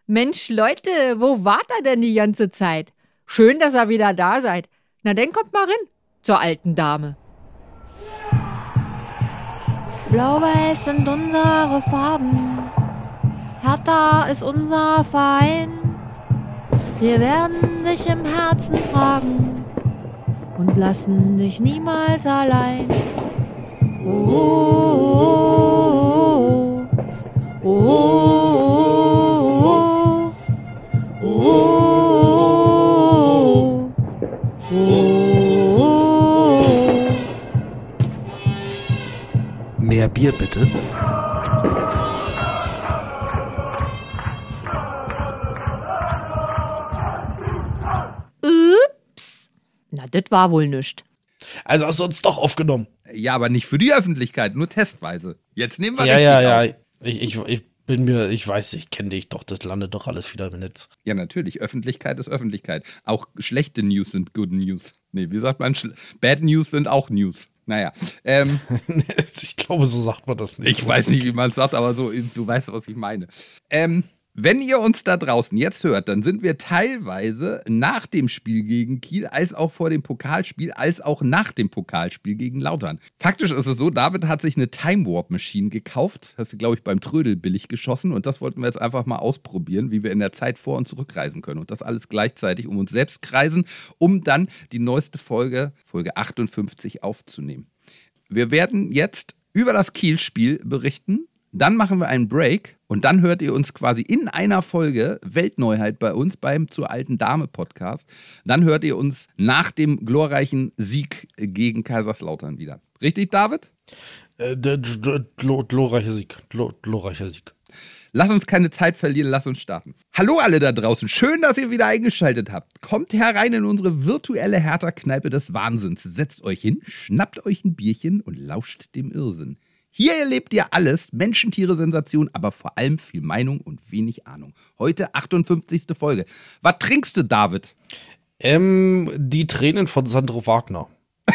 Mensch, Leute, wo wart ihr denn die ganze Zeit? Schön, dass ihr wieder da seid. Na, dann kommt mal rein zur alten Dame. Blau-Weiß sind unsere Farben, Hertha ist unser Verein. Wir werden dich im Herzen tragen und lassen dich niemals allein. Oh, oh, oh, oh, oh, oh, oh, oh. Mehr Bier bitte. Ups. Na, das war wohl nischt. Also hast du uns doch aufgenommen. Ja, aber nicht für die Öffentlichkeit, nur testweise. Jetzt nehmen wir Ja. auf. Ich weiß, ich kenne dich doch, das landet doch alles wieder im Netz. Ja, natürlich. Öffentlichkeit ist Öffentlichkeit. Auch schlechte News sind good news. Nee, wie sagt man? Bad News sind auch News. Naja. Ich glaube, so sagt man das nicht. Ich weiß nicht, wie man es sagt, aber so, du weißt, was ich meine. Wenn ihr uns da draußen jetzt hört, dann sind wir teilweise nach dem Spiel gegen Kiel, als auch vor dem Pokalspiel, als auch nach dem Pokalspiel gegen Lautern. Faktisch ist es so, David hat sich eine Time Warp Machine gekauft. Hast du, glaube ich, beim Trödel billig geschossen. Und das wollten wir jetzt einfach mal ausprobieren, wie wir in der Zeit vor- und zurückreisen können. Und das alles gleichzeitig um uns selbst kreisen, um dann die neueste Folge 58, aufzunehmen. Wir werden jetzt über das Kiel-Spiel berichten. Dann machen wir einen Break und dann hört ihr uns quasi in einer Folge Weltneuheit bei uns beim Zur alten Dame Podcast. Dann hört ihr uns nach dem glorreichen Sieg gegen Kaiserslautern wieder. Richtig, David? Glorreicher Sieg. Lass uns keine Zeit verlieren, lass uns starten. Hallo alle da draußen, schön, dass ihr wieder eingeschaltet habt. Kommt herein in unsere virtuelle Hertha-Kneipe des Wahnsinns. Setzt euch hin, schnappt euch ein Bierchen und lauscht dem Irrsinn. Hier erlebt ihr alles, Menschen, Tiere, Sensation, aber vor allem viel Meinung und wenig Ahnung. Heute 58. Folge. Was trinkst du, David? Die Tränen von Sandro Wagner.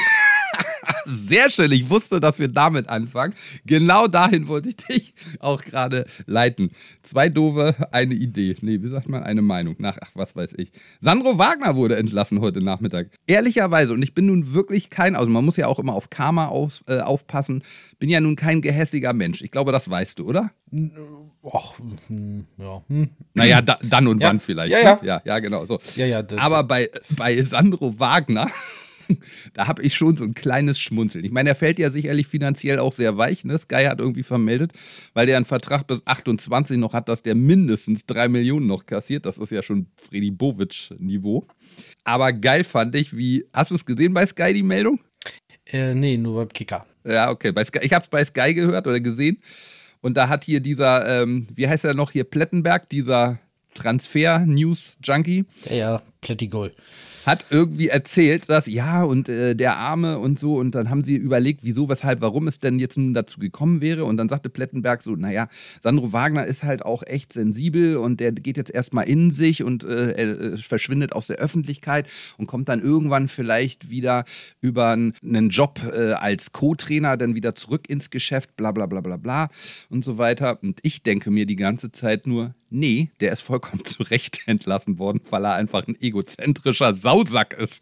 Sehr schön, ich wusste, dass wir damit anfangen. Genau dahin wollte ich dich auch gerade leiten. Zwei Doofe, eine Idee. Nee, wie sagt man? Eine Meinung. Was weiß ich. Sandro Wagner wurde entlassen heute Nachmittag. Ehrlicherweise, und ich bin nun wirklich also man muss ja auch immer auf Karma aufpassen, bin ja nun kein gehässiger Mensch. Ich glaube, das weißt du, oder? Ach, ja. Naja, dann und wann vielleicht. Ja. Ne? Ja, genau. So. Ja, aber bei Sandro Wagner... Da habe ich schon so ein kleines Schmunzeln. Ich meine, er fällt ja sicherlich finanziell auch sehr weich. Ne? Sky hat irgendwie vermeldet, weil der einen Vertrag bis 28 noch hat, dass der mindestens 3 Millionen noch kassiert. Das ist ja schon Freddy Bovic-Niveau. Aber geil fand ich, hast du es gesehen bei Sky, die Meldung? Nee, nur beim Kicker. Ja, okay. Ich habe es bei Sky gehört oder gesehen. Und da hat hier dieser, wie heißt er noch hier, Plettenberg, dieser Transfer-News-Junkie. Ja, Plättigol. Hat irgendwie erzählt, dass der Arme und so, und dann haben sie überlegt, wieso, weshalb, warum es denn jetzt nun dazu gekommen wäre, und dann sagte Plettenberg so, naja, Sandro Wagner ist halt auch echt sensibel und der geht jetzt erstmal in sich und er verschwindet aus der Öffentlichkeit und kommt dann irgendwann vielleicht wieder über einen Job als Co-Trainer dann wieder zurück ins Geschäft, bla bla bla bla bla und so weiter. Und ich denke mir die ganze Zeit nur, nee, der ist vollkommen zu Recht entlassen worden, weil er einfach ein egozentrischer Sausack ist.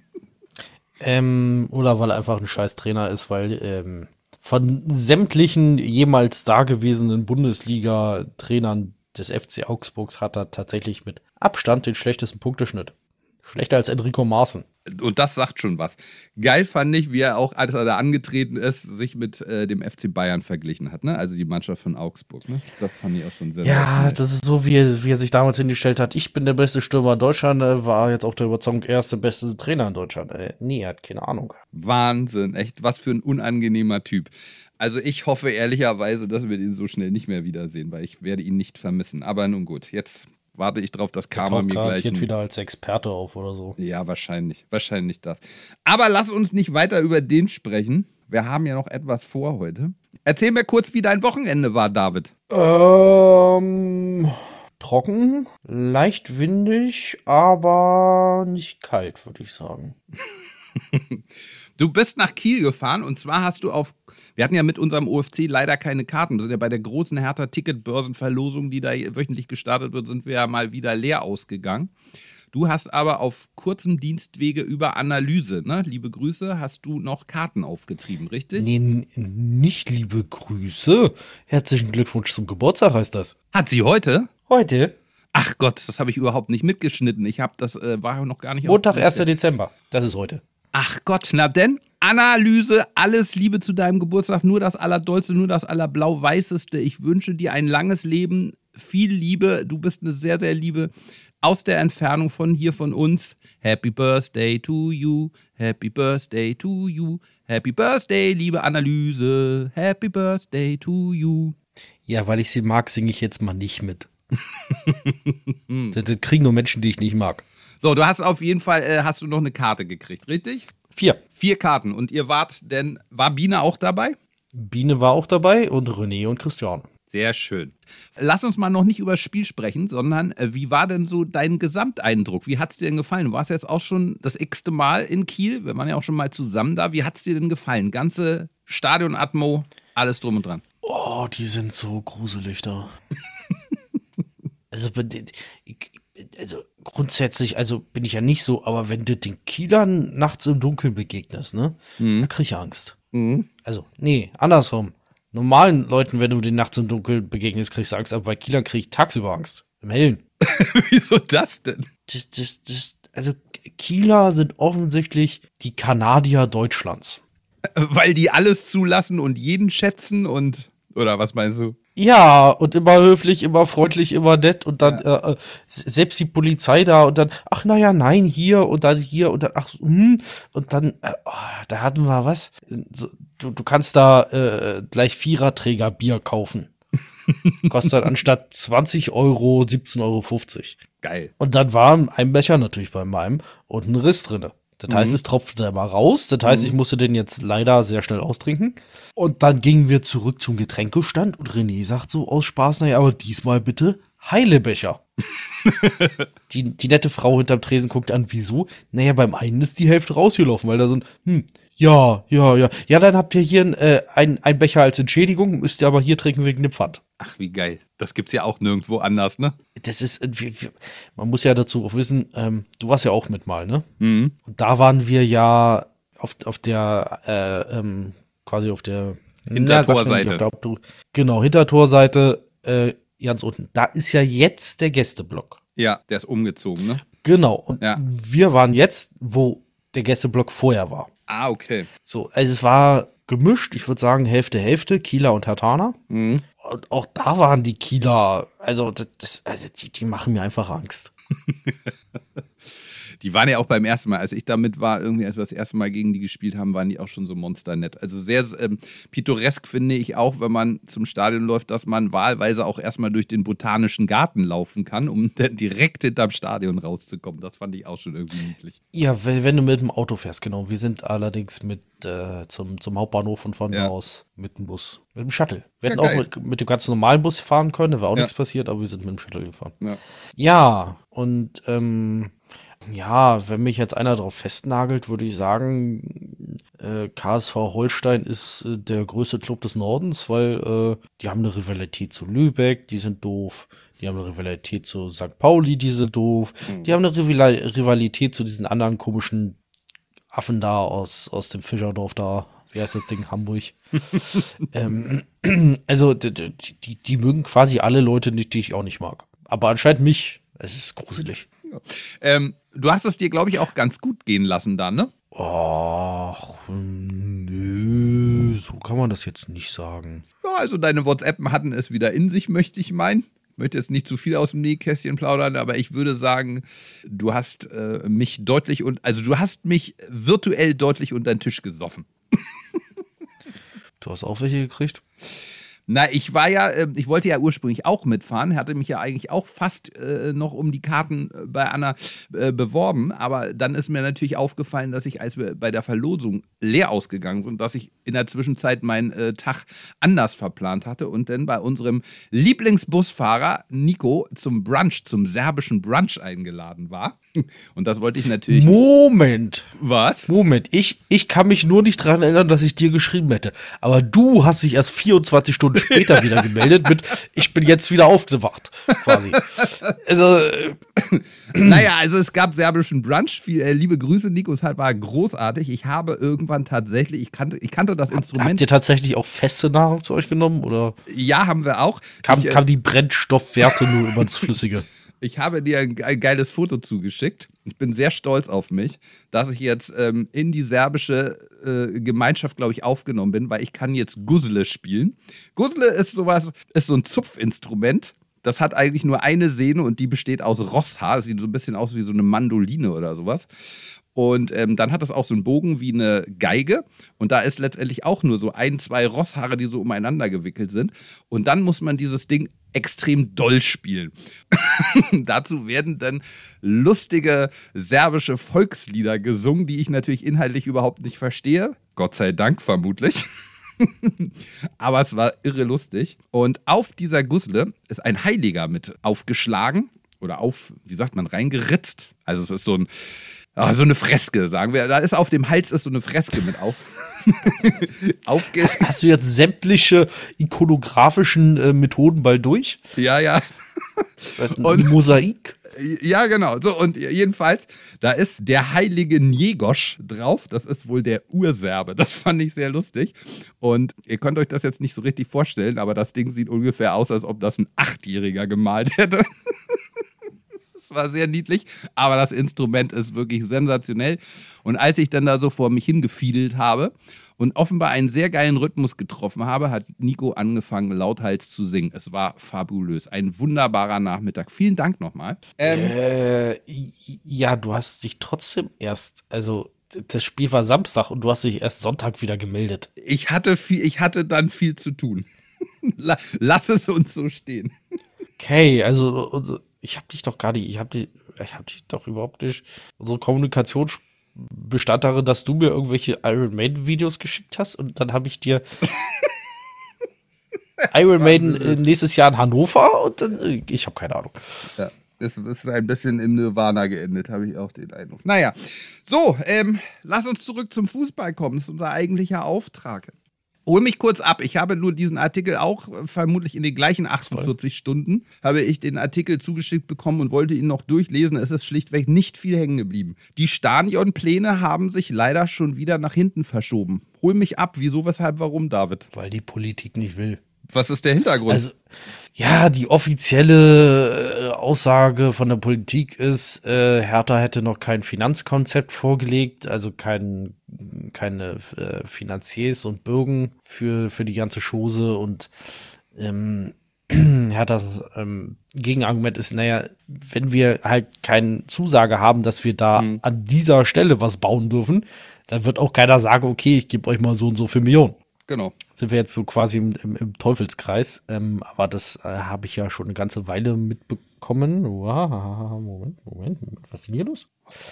Oder weil er einfach ein scheiß Trainer ist, weil von sämtlichen jemals dagewesenen Bundesliga-Trainern des FC Augsburgs hat er tatsächlich mit Abstand den schlechtesten Punkteschnitt. Schlechter als Enrico Maaßen. Und das sagt schon was. Geil fand ich, wie er auch, als er da angetreten ist, sich mit dem FC Bayern verglichen hat, ne? Also die Mannschaft von Augsburg, ne? Das fand ich auch schon sehr Ja, das ist so, wie er sich damals hingestellt hat. Ich bin der beste Stürmer in Deutschland, war jetzt auch der Überzeugung, er ist der beste Trainer in Deutschland. Nee, er hat keine Ahnung. Wahnsinn, echt, was für ein unangenehmer Typ. Also ich hoffe ehrlicherweise, dass wir den so schnell nicht mehr wiedersehen, weil ich werde ihn nicht vermissen. Aber nun gut, jetzt warte ich drauf, dass Karma mir gleich wieder als Experte auf oder so. Ja, wahrscheinlich das. Aber lass uns nicht weiter über den sprechen. Wir haben ja noch etwas vor heute. Erzähl mir kurz, wie dein Wochenende war, David. Trocken, leicht windig, aber nicht kalt, würde ich sagen. Du bist nach Kiel gefahren und zwar hast du auf Wir hatten ja mit unserem OFC leider keine Karten. Wir sind ja bei der großen Hertha-Ticketbörsenverlosung, die da wöchentlich gestartet wird, sind wir ja mal wieder leer ausgegangen. Du hast aber auf kurzem Dienstwege über Analyse, ne? Liebe Grüße, hast du noch Karten aufgetrieben, richtig? Nee, nicht liebe Grüße. Herzlichen Glückwunsch zum Geburtstag heißt das. Hat sie heute? Heute? Ach Gott, das habe ich überhaupt nicht mitgeschnitten. Das war noch gar nicht Montag, auf 1. Dezember. Das ist heute. Ach Gott, na denn? Analyse, alles Liebe zu deinem Geburtstag, nur das Allerdollste, nur das Allerblau-Weißeste. Ich wünsche dir ein langes Leben, viel Liebe. Du bist eine sehr, sehr liebe aus der Entfernung von hier von uns. Happy Birthday to you, Happy Birthday to you, Happy Birthday, liebe Analyse, Happy Birthday to you. Ja, weil ich sie mag, singe ich jetzt mal nicht mit. Das kriegen nur Menschen, die ich nicht mag. So, du hast auf jeden Fall, hast du noch eine Karte gekriegt, richtig? 4. 4 Karten. Und ihr war Biene auch dabei? Biene war auch dabei und René und Christian. Sehr schön. Lass uns mal noch nicht über das Spiel sprechen, sondern wie war denn so dein Gesamteindruck? Wie hat es dir denn gefallen? Du warst jetzt auch schon das x-te Mal in Kiel. Wir waren ja auch schon mal zusammen da. Wie hat es dir denn gefallen? Ganze Stadion-Atmo, alles drum und dran. Oh, die sind so gruselig da. Also grundsätzlich, bin ich ja nicht so, aber wenn du den Kielern nachts im Dunkeln begegnest, ne, da krieg ich Angst. Also, nee, andersrum. Normalen Leuten, wenn du den nachts im Dunkeln begegnest, kriegst du Angst, aber bei Kielern krieg ich tagsüber Angst. Im Hellen. Wieso das denn? Also Kieler sind offensichtlich die Kanadier Deutschlands. Weil die alles zulassen und jeden schätzen oder was meinst du? Ja, und immer höflich, immer freundlich, immer nett und dann selbst die Polizei da und dann, ach naja, nein, hier und dann, ach, und dann, da hatten wir was. Du kannst da gleich Viererträger Bier kaufen. Kostet dann anstatt 20 Euro 17,50 Euro. Geil. Und dann war ein Becher natürlich bei meinem und ein Riss drinne. Das heißt, es tropfte da mal raus. Das heißt, ich musste den jetzt leider sehr schnell austrinken. Und dann gingen wir zurück zum Getränkestand und René sagt so aus Spaß, naja, aber diesmal bitte heile Becher. Die nette Frau hinterm Tresen guckt an, wieso? Naja, beim einen ist die Hälfte rausgelaufen, weil da so ja, dann habt ihr hier ein Becher als Entschädigung, müsst ihr aber hier trinken wegen dem Pfand. Ach, wie geil. Das gibt's ja auch nirgendwo anders, ne? Das ist, man muss ja dazu auch wissen, du warst ja auch mit mal, ne? Und da waren wir ja auf der, quasi auf der Hintertorseite. Genau, Hintertorseite, ganz unten. Da ist ja jetzt der Gästeblock. Ja, der ist umgezogen, ne? Genau. Und wir waren jetzt, wo der Gästeblock vorher war. Ah, okay. So, also es war gemischt, ich würde sagen Hälfte, Kieler und Herthaner. Und auch da waren die Kieler, die machen mir einfach Angst. Die waren ja auch beim ersten Mal, als ich damit war, irgendwie, als wir das erste Mal gegen die gespielt haben, waren die auch schon so monsternett. Also sehr pittoresk finde ich auch, wenn man zum Stadion läuft, dass man wahlweise auch erstmal durch den Botanischen Garten laufen kann, um dann direkt hinterm Stadion rauszukommen. Das fand ich auch schon irgendwie niedlich. Ja, wenn du mit dem Auto fährst, genau. Wir sind allerdings zum Hauptbahnhof und von da aus mit dem Bus, mit dem Shuttle. Wir hätten auch mit dem ganz normalen Bus fahren können, da wäre auch nichts passiert, aber wir sind mit dem Shuttle gefahren. Ja, und wenn mich jetzt einer drauf festnagelt, würde ich sagen, KSV Holstein ist der größte Club des Nordens, weil die haben eine Rivalität zu Lübeck, die sind doof. Die haben eine Rivalität zu St. Pauli, die sind doof. Die haben eine Rivalität zu diesen anderen komischen Affen da aus dem Fischerdorf da. Wie heißt das Ding? Hamburg. Also die mögen quasi alle Leute nicht, die ich auch nicht mag. Aber anscheinend mich. Es ist gruselig. Du hast es dir, glaube ich, auch ganz gut gehen lassen da, ne? Ach, nö, so kann man das jetzt nicht sagen. Ja, also deine WhatsAppen hatten es wieder in sich, möchte ich meinen. Ich möchte jetzt nicht zu viel aus dem Nähkästchen plaudern, aber ich würde sagen, du hast mich virtuell deutlich unter den Tisch gesoffen. Du hast auch welche gekriegt? Na, ich wollte ja ursprünglich auch mitfahren, hatte mich ja eigentlich auch fast noch um die Karten bei Anna beworben, aber dann ist mir natürlich aufgefallen, dass als wir bei der Verlosung leer ausgegangen sind, dass ich in der Zwischenzeit meinen Tag anders verplant hatte und dann bei unserem Lieblingsbusfahrer Nico zum serbischen Brunch eingeladen war. Und das wollte ich natürlich... Moment. Was? Moment, ich kann mich nur nicht daran erinnern, dass ich dir geschrieben hätte. Aber du hast dich erst 24 Stunden später wieder gemeldet mit, ich bin jetzt wieder aufgewacht, quasi. Also, naja, also es gab serbischen Brunch. Liebe Grüße, Nico, es war großartig. Ich habe irgendwann tatsächlich, ich kannte das Instrument. Habt ihr tatsächlich auch feste Nahrung zu euch genommen? Oder ja, haben wir auch. Kam die Brennstoffwerte nur über das Flüssige? Ich habe dir ein geiles Foto zugeschickt. Ich bin sehr stolz auf mich, dass ich jetzt in die serbische Gemeinschaft, glaube ich, aufgenommen bin, weil ich kann jetzt Guzle spielen. Guzle ist so ein Zupfinstrument. Das hat eigentlich nur eine Sehne und die besteht aus Rosshaar. Das sieht so ein bisschen aus wie so eine Mandoline oder sowas. Und dann hat es auch so einen Bogen wie eine Geige. Und da ist letztendlich auch nur so 2 Rosshaare, die so umeinander gewickelt sind. Und dann muss man dieses Ding extrem doll spielen. Dazu werden dann lustige serbische Volkslieder gesungen, die ich natürlich inhaltlich überhaupt nicht verstehe. Gott sei Dank vermutlich. Aber es war irre lustig. Und auf dieser Guzle ist ein Heiliger mit aufgeschlagen oder reingeritzt. Also es ist so eine Freske, sagen wir. Da ist auf dem Hals so eine Freske mit Hast du jetzt sämtliche ikonografischen Methoden bald durch? Ja. Und Mosaik? Ja, genau. So, und jedenfalls, da ist der heilige Njegosch drauf. Das ist wohl der Urserbe. Das fand ich sehr lustig. Und ihr könnt euch das jetzt nicht so richtig vorstellen, aber das Ding sieht ungefähr aus, als ob das ein 8-Jähriger gemalt hätte. Das war sehr niedlich, aber das Instrument ist wirklich sensationell. Und als ich dann da so vor mich hingefiedelt habe und offenbar einen sehr geilen Rhythmus getroffen habe, hat Nico angefangen, lauthals zu singen. Es war fabulös. Ein wunderbarer Nachmittag. Vielen Dank nochmal. Ja, du hast dich trotzdem also das Spiel war Samstag und du hast dich erst Sonntag wieder gemeldet. Ich hatte dann viel zu tun. Lass es uns so stehen. Okay, also ich hab dich doch überhaupt nicht. Unsere Kommunikation bestand darin, dass du mir irgendwelche Iron Maiden Videos geschickt hast und dann habe ich dir Iron Maiden nächstes Jahr in Hannover und dann, ich habe keine Ahnung. Ja, es ist ein bisschen im Nirvana geendet, habe ich auch den Eindruck. Naja, so, lass uns zurück zum Fußball kommen. Das ist unser eigentlicher Auftrag. Hol mich kurz ab. Ich habe nur diesen Artikel auch vermutlich in den gleichen 48 Stunden habe ich den Artikel zugeschickt bekommen und wollte ihn noch durchlesen. Es ist schlichtweg nicht viel hängen geblieben. Die Stadionpläne haben sich leider schon wieder nach hinten verschoben. Hol mich ab. Wieso, weshalb, warum, David? Weil die Politik nicht will. Was ist der Hintergrund? Also, ja, die offizielle Aussage von der Politik ist, Hertha hätte noch kein Finanzkonzept vorgelegt, also keine Finanziers und Bürgen für die ganze Chose und Herthas Gegenargument ist, naja, wenn wir halt keine Zusage haben, dass wir da an dieser Stelle was bauen dürfen, dann wird auch keiner sagen, okay, ich gebe euch mal so und so viel Millionen. Genau. Sind wir jetzt so quasi im Teufelskreis, aber das habe ich ja schon eine ganze Weile mitbekommen. Moment, was ist denn hier los?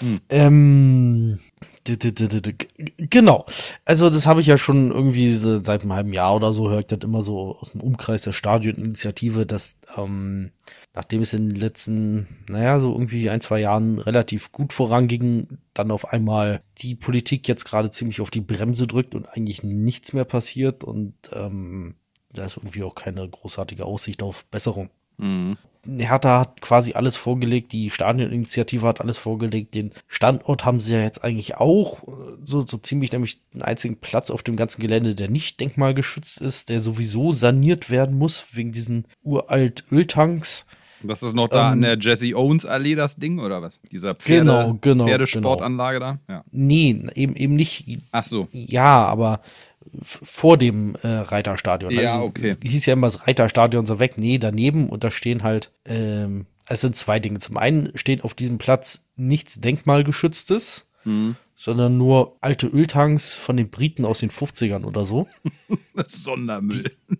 Genau, also das habe ich ja schon irgendwie seit einem halben Jahr oder so, höre ich das immer so aus dem Umkreis der Stadioninitiative, dass nachdem es in den letzten, so irgendwie 1-2 Jahren relativ gut voranging, dann auf einmal die Politik jetzt gerade ziemlich auf die Bremse drückt und eigentlich nichts mehr passiert und da ist irgendwie auch keine großartige Aussicht auf Besserung. Hertha hat quasi alles vorgelegt, die Stadioninitiative hat alles vorgelegt, den Standort haben sie ja jetzt eigentlich auch, so ziemlich nämlich einen einzigen Platz auf dem ganzen Gelände, der nicht denkmalgeschützt ist, der sowieso saniert werden muss, wegen diesen uralt Öltanks. Das ist noch da an der Jesse Owens Allee, das Ding, oder was? Dieser Pferdesportanlage da? Ja. Nee, eben nicht. Ach so. Ja, aber vor dem Reiterstadion. Ja, okay. Hieß ja immer das Reiterstadion so weg. Nee, daneben und da stehen halt, es sind 2 Dinge. Zum einen steht auf diesem Platz nichts Denkmalgeschütztes, sondern nur alte Öltanks von den Briten aus den 50ern oder so. Sondermüll.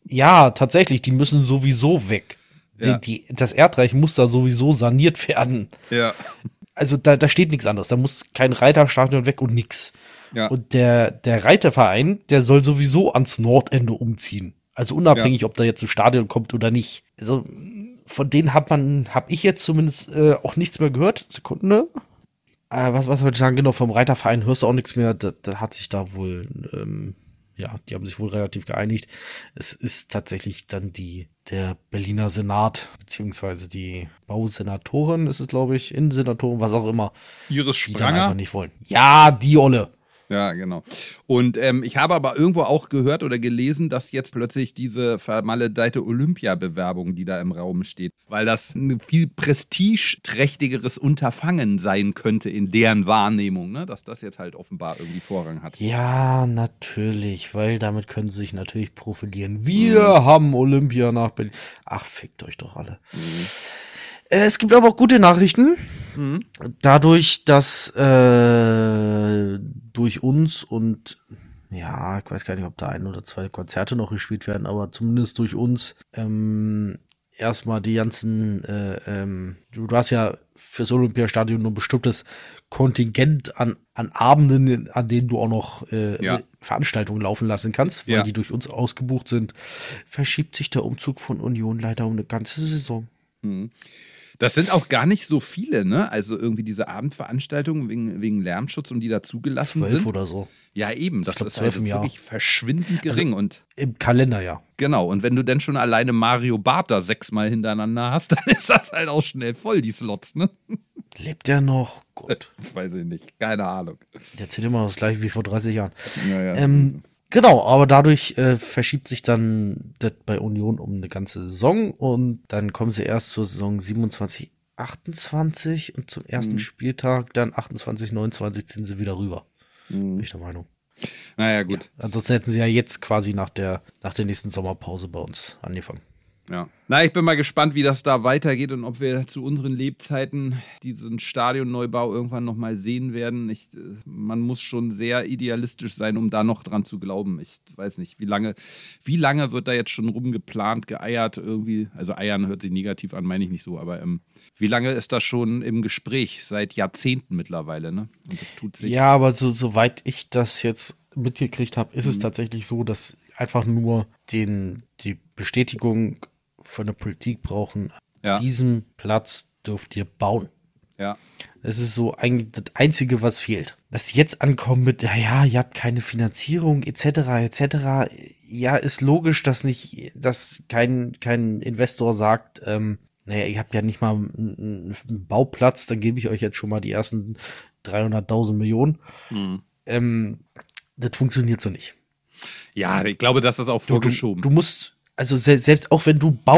Ja, tatsächlich, die müssen sowieso weg. Ja. Das Erdreich muss da sowieso saniert werden. Ja. Also da steht nichts anderes. Da muss kein Reiterstadion weg und nix. Ja. Und der Reiterverein, der soll sowieso ans Nordende umziehen. Also unabhängig, ob da jetzt ein Stadion kommt oder nicht. Also von denen hab ich jetzt zumindest auch nichts mehr gehört. Sekunde. Was wollte ich sagen? Genau, vom Reiterverein hörst du auch nichts mehr. Da hat sich da wohl, die haben sich wohl relativ geeinigt. Es ist tatsächlich dann der Berliner Senat, beziehungsweise die Bausenatorin ist es, glaube ich, Innensenatorin, was auch immer. Iris Die dann einfach Spranger. nicht wollen. Ja, die Olle. Ja, genau. Und ich habe aber irgendwo auch gehört oder gelesen, dass jetzt plötzlich diese vermaledeite Olympia-Bewerbung, die da im Raum steht, weil das ein viel prestigeträchtigeres Unterfangen sein könnte in deren Wahrnehmung, ne? Dass das jetzt halt offenbar irgendwie Vorrang hat. Ja, natürlich, weil damit können sie sich natürlich profilieren. Wir haben Olympia nach Berlin. Ach, fickt euch doch alle. Es gibt aber auch gute Nachrichten. Dadurch, dass durch uns und ja, ich weiß gar nicht, ob da 1 oder 2 Konzerte noch gespielt werden, aber zumindest durch uns erstmal die ganzen, du hast ja fürs Olympiastadion nur ein bestimmtes Kontingent an Abenden, an denen du auch noch Veranstaltungen laufen lassen kannst, weil die durch uns ausgebucht sind, verschiebt sich der Umzug von Union leider um eine ganze Saison. Das sind auch gar nicht so viele, ne? Also irgendwie diese Abendveranstaltungen wegen Lärmschutz und die da zugelassen 12 sind. oder so. Ja, eben. Das glaub, ist 12 also im Jahr. wirklich verschwindend gering. Und Im Kalender, ja. genau, und wenn du denn schon alleine Mario Barth da 6-mal hintereinander hast, dann ist das halt auch schnell voll, die Slots, ne? Lebt der noch? Gott. Weiß ich nicht, keine Ahnung. Der erzählt immer noch das gleiche wie vor 30 Jahren. Ja. Genau, aber dadurch verschiebt sich dann das bei Union um eine ganze Saison und dann kommen sie erst zur Saison 27, 28 und zum ersten Spieltag dann 28, 29 ziehen sie wieder rüber. Bin ich der Meinung. Naja, gut. Ja, ansonsten hätten sie ja jetzt quasi nach der nächsten Sommerpause bei uns angefangen. Ja. Na, ich bin mal gespannt, wie das da weitergeht und ob wir zu unseren Lebzeiten diesen Stadionneubau irgendwann nochmal sehen werden. Man muss schon sehr idealistisch sein, um da noch dran zu glauben. Ich weiß nicht, wie lange wird da jetzt schon rumgeplant, geeiert irgendwie. Also eiern hört sich negativ an, meine ich nicht so, aber wie lange ist das schon im Gespräch? Seit Jahrzehnten mittlerweile, ne? Und das tut sich. Ja, aber soweit ich das jetzt mitgekriegt habe, ist es tatsächlich so, dass einfach nur die Bestätigung von der Politik brauchen, diesen Platz dürft ihr bauen. Ja. Das ist so eigentlich das Einzige, was fehlt. Dass sie jetzt ankommen mit, ja, ihr habt keine Finanzierung, etc. Ja, ist logisch, dass kein Investor sagt, ihr habt ja nicht mal einen Bauplatz, dann gebe ich euch jetzt schon mal die ersten 300.000 Millionen. Das funktioniert so nicht. Ja, ich glaube, das ist auch vorgeschoben. Du musst, also selbst auch wenn du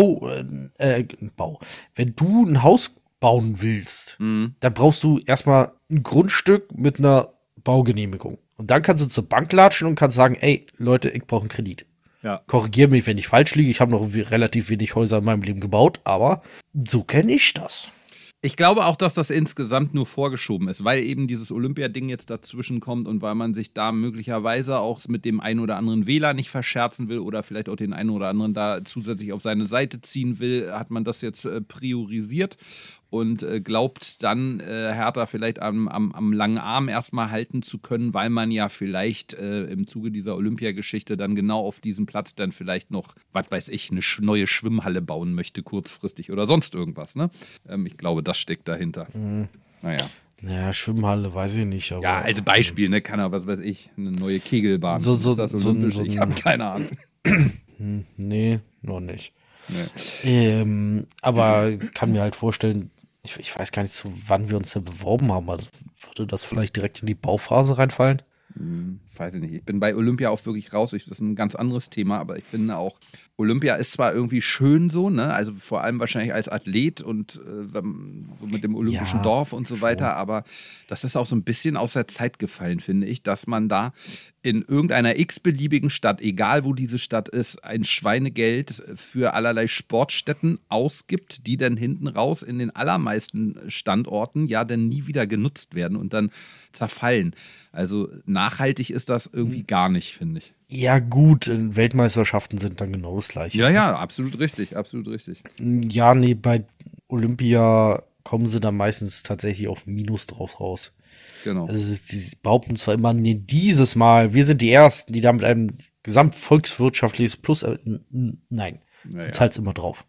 wenn du ein Haus bauen willst, dann brauchst du erstmal ein Grundstück mit einer Baugenehmigung. Und dann kannst du zur Bank latschen und kannst sagen, ey, Leute, ich brauche einen Kredit. Ja. Korrigier mich, wenn ich falsch liege. Ich habe noch relativ wenig Häuser in meinem Leben gebaut, aber so kenne ich das. Ich glaube auch, dass das insgesamt nur vorgeschoben ist, weil eben dieses Olympia-Ding jetzt dazwischen kommt und weil man sich da möglicherweise auch mit dem einen oder anderen Wähler nicht verscherzen will oder vielleicht auch den einen oder anderen da zusätzlich auf seine Seite ziehen will, hat man das jetzt priorisiert und glaubt dann Hertha vielleicht am langen Arm erstmal halten zu können, weil man ja vielleicht im Zuge dieser Olympiageschichte dann genau auf diesem Platz dann vielleicht noch, was weiß ich, eine neue Schwimmhalle bauen möchte kurzfristig oder sonst irgendwas. Ne? Ich glaube, das steckt dahinter. Naja. Ja, Schwimmhalle, weiß ich nicht. Aber Ja, als Beispiel, ne, kann er, was weiß ich, eine neue Kegelbahn. Ist das olympisch? Ich habe keine Ahnung. Nee, noch nicht. Nee. Aber ich kann mir halt vorstellen, ich weiß gar nicht, zu wann wir uns da beworben haben. Also würde das vielleicht direkt in die Bauphase reinfallen? Weiß ich nicht. Ich bin bei Olympia auch wirklich raus. Das ist ein ganz anderes Thema, aber ich finde auch, Olympia ist zwar irgendwie schön so, ne? Also vor allem wahrscheinlich als Athlet und so mit dem olympischen Dorf und so weiter, aber das ist auch so ein bisschen aus der Zeit gefallen, finde ich, dass man da in irgendeiner x-beliebigen Stadt, egal wo diese Stadt ist, ein Schweinegeld für allerlei Sportstätten ausgibt, die dann hinten raus in den allermeisten Standorten ja dann nie wieder genutzt werden und dann zerfallen. Also nachhaltig ist das irgendwie gar nicht, finde ich. Ja, gut, Weltmeisterschaften sind dann genau das Gleiche. Ja, absolut richtig, absolut richtig. Ja, nee, bei Olympia kommen sie dann meistens tatsächlich auf Minus drauf raus. Genau. Also sie behaupten zwar immer, nee, dieses Mal, wir sind die Ersten, die da mit einem gesamtvolkswirtschaftliches Plus, nein, du zahlst immer drauf.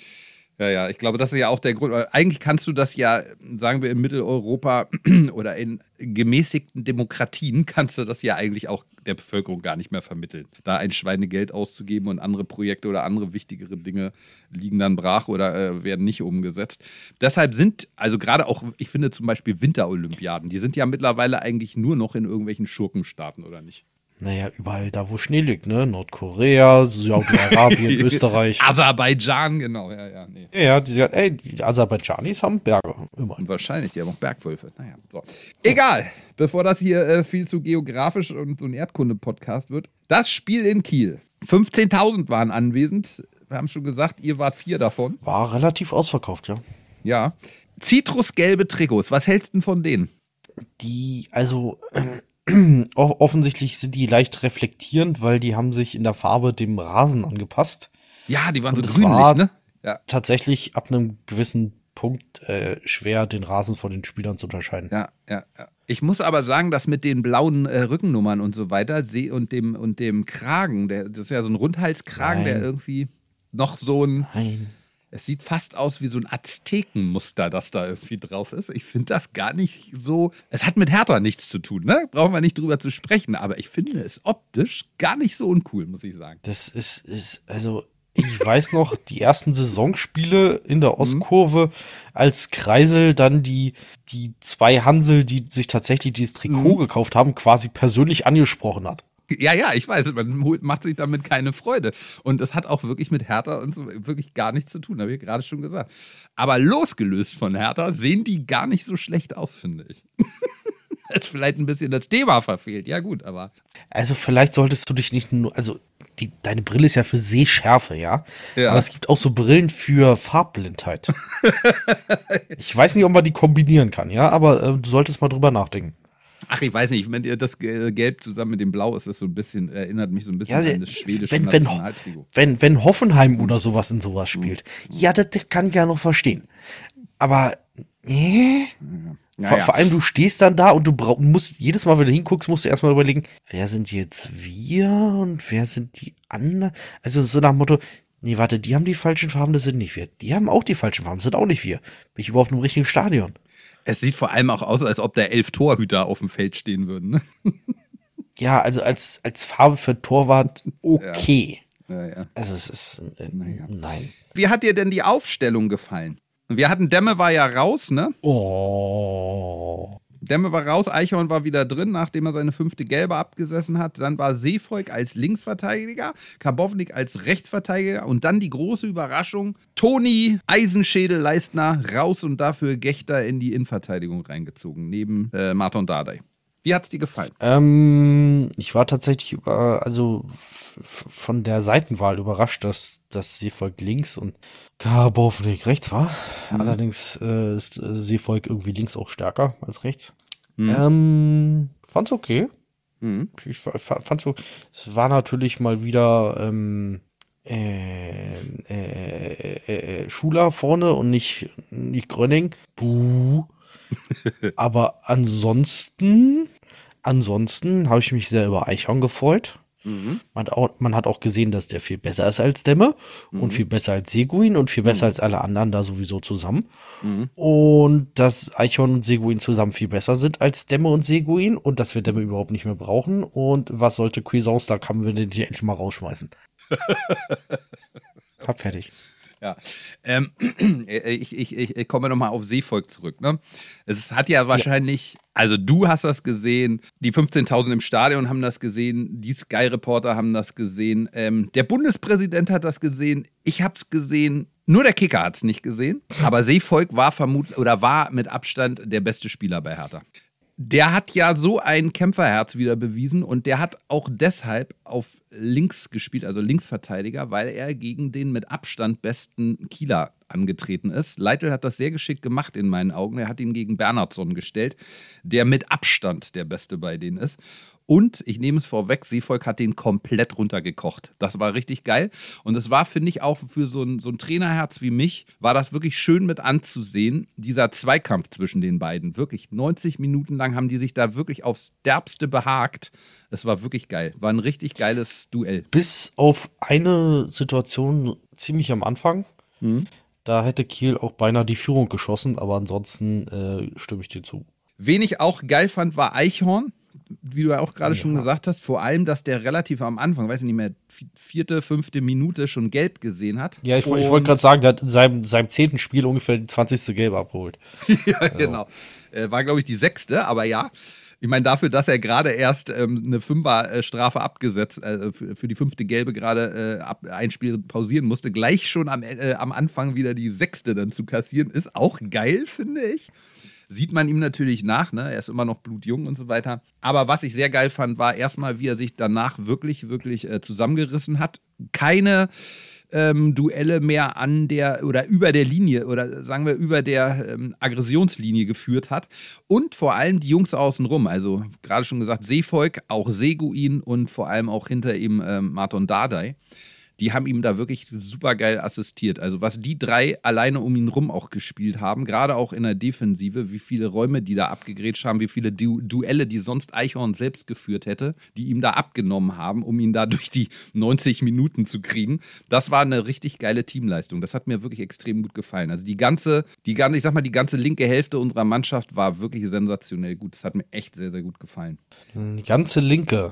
Ja, ich glaube, das ist ja auch der Grund. Eigentlich kannst du das ja, sagen wir in Mitteleuropa oder in gemäßigten Demokratien, kannst du das ja eigentlich auch der Bevölkerung gar nicht mehr vermitteln. Da ein Schweinegeld auszugeben und andere Projekte oder andere wichtigere Dinge liegen dann brach oder werden nicht umgesetzt. Deshalb sind, also gerade auch, ich finde zum Beispiel Winterolympiaden, die sind ja mittlerweile eigentlich nur noch in irgendwelchen Schurkenstaaten, oder nicht? Naja, überall da, wo Schnee liegt, ne? Nordkorea, Saudi-Arabien, Österreich. Aserbaidschan, genau, ja. Nee. Ja, die sagt, ey, die Aserbaidschanis haben Berge, immer. Und wahrscheinlich, die haben auch Bergwölfe. Naja, so. Egal, bevor das hier viel zu geografisch und so ein Erdkunde-Podcast wird. Das Spiel in Kiel. 15.000 waren anwesend. Wir haben schon gesagt, ihr wart 4 davon. War relativ ausverkauft, ja. Ja. Zitrusgelbe Trikots, was hältst du denn von denen? Die, also, offensichtlich sind die leicht reflektierend, weil die haben sich in der Farbe dem Rasen angepasst. Ja, die waren Und so es grünlich, war ne? Ja. Tatsächlich ab einem gewissen Punkt schwer, den Rasen von den Spielern zu unterscheiden. Ja. Ich muss aber sagen, dass mit den blauen Rückennummern und so weiter und dem Kragen, das ist ja so ein Rundhalskragen, Nein. der irgendwie noch so ein... Nein. Es sieht fast aus wie so ein Aztekenmuster, das da irgendwie drauf ist. Ich finde das gar nicht so. Es hat mit Hertha nichts zu tun, ne? Brauchen wir nicht drüber zu sprechen. Aber ich finde es optisch gar nicht so uncool, muss ich sagen. Das ist also, ich weiß noch, die ersten Saisonspiele in der Ostkurve, als Kreisel dann die 2 Hansel, die sich tatsächlich dieses Trikot gekauft haben, quasi persönlich angesprochen hat. Ja, ich weiß, man macht sich damit keine Freude. Und es hat auch wirklich mit Hertha und so wirklich gar nichts zu tun, habe ich gerade schon gesagt. Aber losgelöst von Hertha sehen die gar nicht so schlecht aus, finde ich. Ist vielleicht ein bisschen das Thema verfehlt, ja gut, aber... Also vielleicht solltest du dich nicht nur, also deine Brille ist ja für Sehschärfe, ja? Aber es gibt auch so Brillen für Farbblindheit. Ich weiß nicht, ob man die kombinieren kann, ja? Aber du solltest mal drüber nachdenken. Ach, ich weiß nicht, wenn ihr das Gelb zusammen mit dem Blau ist, das so ein bisschen, erinnert mich so ein bisschen an das schwedische Nationaltrikot. Wenn Hoffenheim oder sowas in sowas spielt, ja, das kann ich ja noch verstehen. Aber, vor allem, du stehst dann da und du musst, jedes Mal, wenn du hinguckst, musst du erstmal überlegen, wer sind jetzt wir und wer sind die anderen? Also so nach dem Motto, nee, warte, die haben die falschen Farben, das sind nicht wir. Die haben auch die falschen Farben, das sind auch nicht wir. Bin ich überhaupt im richtigen Stadion? Es sieht vor allem auch aus, als ob da 11 Torhüter auf dem Feld stehen würden. Ne? Ja, also als Farbe für Torwart okay. Ja. Also es ist, nein. Wie hat dir denn die Aufstellung gefallen? Wir hatten, Demme war ja raus, ne? Oh. Demme war raus, Eichhorn war wieder drin, nachdem er seine 5. Gelbe abgesessen hat. Dann war Seevolk als Linksverteidiger, Karbownik als Rechtsverteidiger und dann die große Überraschung, Toni Eisenschädel-Leistner raus und dafür Gechter in die Innenverteidigung reingezogen, neben Marton Dardai. Wie hat's dir gefallen? Ich war tatsächlich von der Seitenwahl überrascht, dass Seevolk links und Karbownik rechts war. Allerdings ist Seevolk irgendwie links auch stärker als rechts. Fand's okay. Ich fand's so. Es war natürlich mal wieder Schuler vorne und nicht Gröning. Buh. Aber ansonsten habe ich mich sehr über Eichhorn gefreut. Man hat auch gesehen, dass der viel besser ist als Demme und viel besser als Seguin und viel besser als alle anderen da sowieso zusammen. Und dass Eichhorn und Seguin zusammen viel besser sind als Demme und Seguin und dass wir Demme überhaupt nicht mehr brauchen. Und was sollte Cuisance, da können wir den hier endlich mal rausschmeißen. Hab fertig. Ja, ich komme nochmal auf Seevolk zurück. Ne? Es hat ja wahrscheinlich, also du hast das gesehen, die 15.000 im Stadion haben das gesehen, die Sky-Reporter haben das gesehen, der Bundespräsident hat das gesehen, ich hab's gesehen, nur der Kicker hat's nicht gesehen, aber Seevolk war mit Abstand der beste Spieler bei Hertha. Der hat ja so ein Kämpferherz wieder bewiesen und der hat auch deshalb auf links gespielt, also Linksverteidiger, weil er gegen den mit Abstand besten Kieler angetreten ist. Leitl hat das sehr geschickt gemacht in meinen Augen. Er hat ihn gegen Bernhardsson gestellt, der mit Abstand der Beste bei denen ist. Und ich nehme es vorweg, Seevolk hat den komplett runtergekocht. Das war richtig geil. Und es war, finde ich, auch für so ein Trainerherz wie mich, war das wirklich schön mit anzusehen, dieser Zweikampf zwischen den beiden. Wirklich 90 Minuten lang haben die sich da wirklich aufs Derbste behagt. Es war wirklich geil. War ein richtig geiles Duell. Bis auf eine Situation ziemlich am Anfang. Da hätte Kiel auch beinahe die Führung geschossen, aber ansonsten stimme ich dir zu. Wen ich auch geil fand, war Eichhorn. Wie du ja auch gerade schon gesagt hast, vor allem, dass der relativ am Anfang, weiß ich nicht mehr, 4., 5. Minute schon gelb gesehen hat. Ja, ich wollte gerade sagen, der hat in seinem 10. Spiel ungefähr die 20. Gelbe abgeholt. Ja, genau. War, glaube ich, die 6., aber ja. Ich meine, dafür, dass er gerade erst eine 5er-Strafe abgesetzt, für die 5. Gelbe gerade ein Spiel pausieren musste, gleich schon am Anfang wieder die 6. dann zu kassieren, ist auch geil, finde ich. Sieht man ihm natürlich nach, ne? Er ist immer noch blutjung und so weiter. Aber was ich sehr geil fand, war erstmal, wie er sich danach wirklich, wirklich zusammengerissen hat. Keine Duelle mehr an der oder über der Linie oder sagen wir über der Aggressionslinie geführt hat. Und vor allem die Jungs außenrum, also gerade schon gesagt, Seevolk, auch Seguin und vor allem auch hinter ihm Marton Dardai. Die haben ihm da wirklich super geil assistiert. Also was die 3 alleine um ihn rum auch gespielt haben, gerade auch in der Defensive, wie viele Räume die da abgegrätscht haben, wie viele Duelle, die sonst Eichhorn selbst geführt hätte, die ihm da abgenommen haben, um ihn da durch die 90 Minuten zu kriegen. Das war eine richtig geile Teamleistung. Das hat mir wirklich extrem gut gefallen. Also die ganze linke Hälfte unserer Mannschaft war wirklich sensationell gut. Das hat mir echt sehr, sehr gut gefallen. Die ganze linke,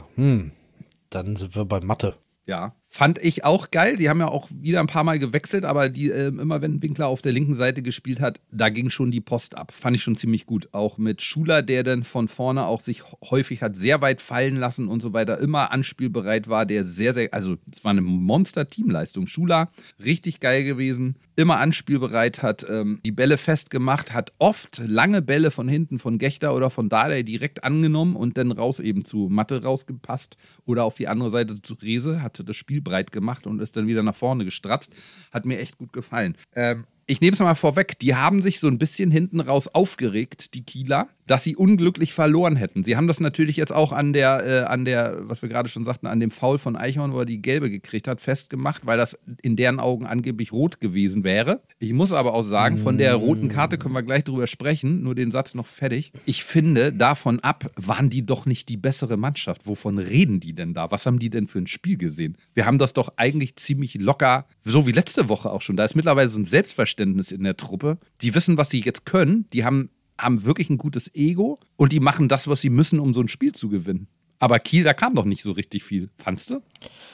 dann sind wir bei Mathe. Ja, fand ich auch geil. Sie haben ja auch wieder ein paar Mal gewechselt, aber immer wenn Winkler auf der linken Seite gespielt hat, da ging schon die Post ab. Fand ich schon ziemlich gut. Auch mit Schuler, der dann von vorne auch sich häufig hat sehr weit fallen lassen und so weiter, immer anspielbereit war, der sehr, sehr, also es war eine Monster-Teamleistung. Schuler, richtig geil gewesen, immer anspielbereit, hat die Bälle festgemacht, hat oft lange Bälle von hinten von Gechter oder von Dardai direkt angenommen und dann raus eben zu Matte rausgepasst oder auf die andere Seite zu Rehse, hatte das Spiel breit gemacht und ist dann wieder nach vorne gestratzt. Hat mir echt gut gefallen. Ich nehme es mal vorweg, die haben sich so ein bisschen hinten raus aufgeregt, die Kieler, dass sie unglücklich verloren hätten. Sie haben das natürlich jetzt auch an der, was wir gerade schon sagten, an dem Foul von Eichhorn, wo er die Gelbe gekriegt hat, festgemacht, weil das in deren Augen angeblich rot gewesen wäre. Ich muss aber auch sagen, von der roten Karte können wir gleich drüber sprechen, nur den Satz noch fertig. Ich finde, davon ab waren die doch nicht die bessere Mannschaft. Wovon reden die denn da? Was haben die denn für ein Spiel gesehen? Wir haben das doch eigentlich ziemlich locker, so wie letzte Woche auch schon. Da ist mittlerweile so ein Selbstverständnis in der Truppe. Die wissen, was sie jetzt können. Die haben wirklich ein gutes Ego und die machen das, was sie müssen, um so ein Spiel zu gewinnen. Aber Kiel, da kam doch nicht so richtig viel. Fandst du?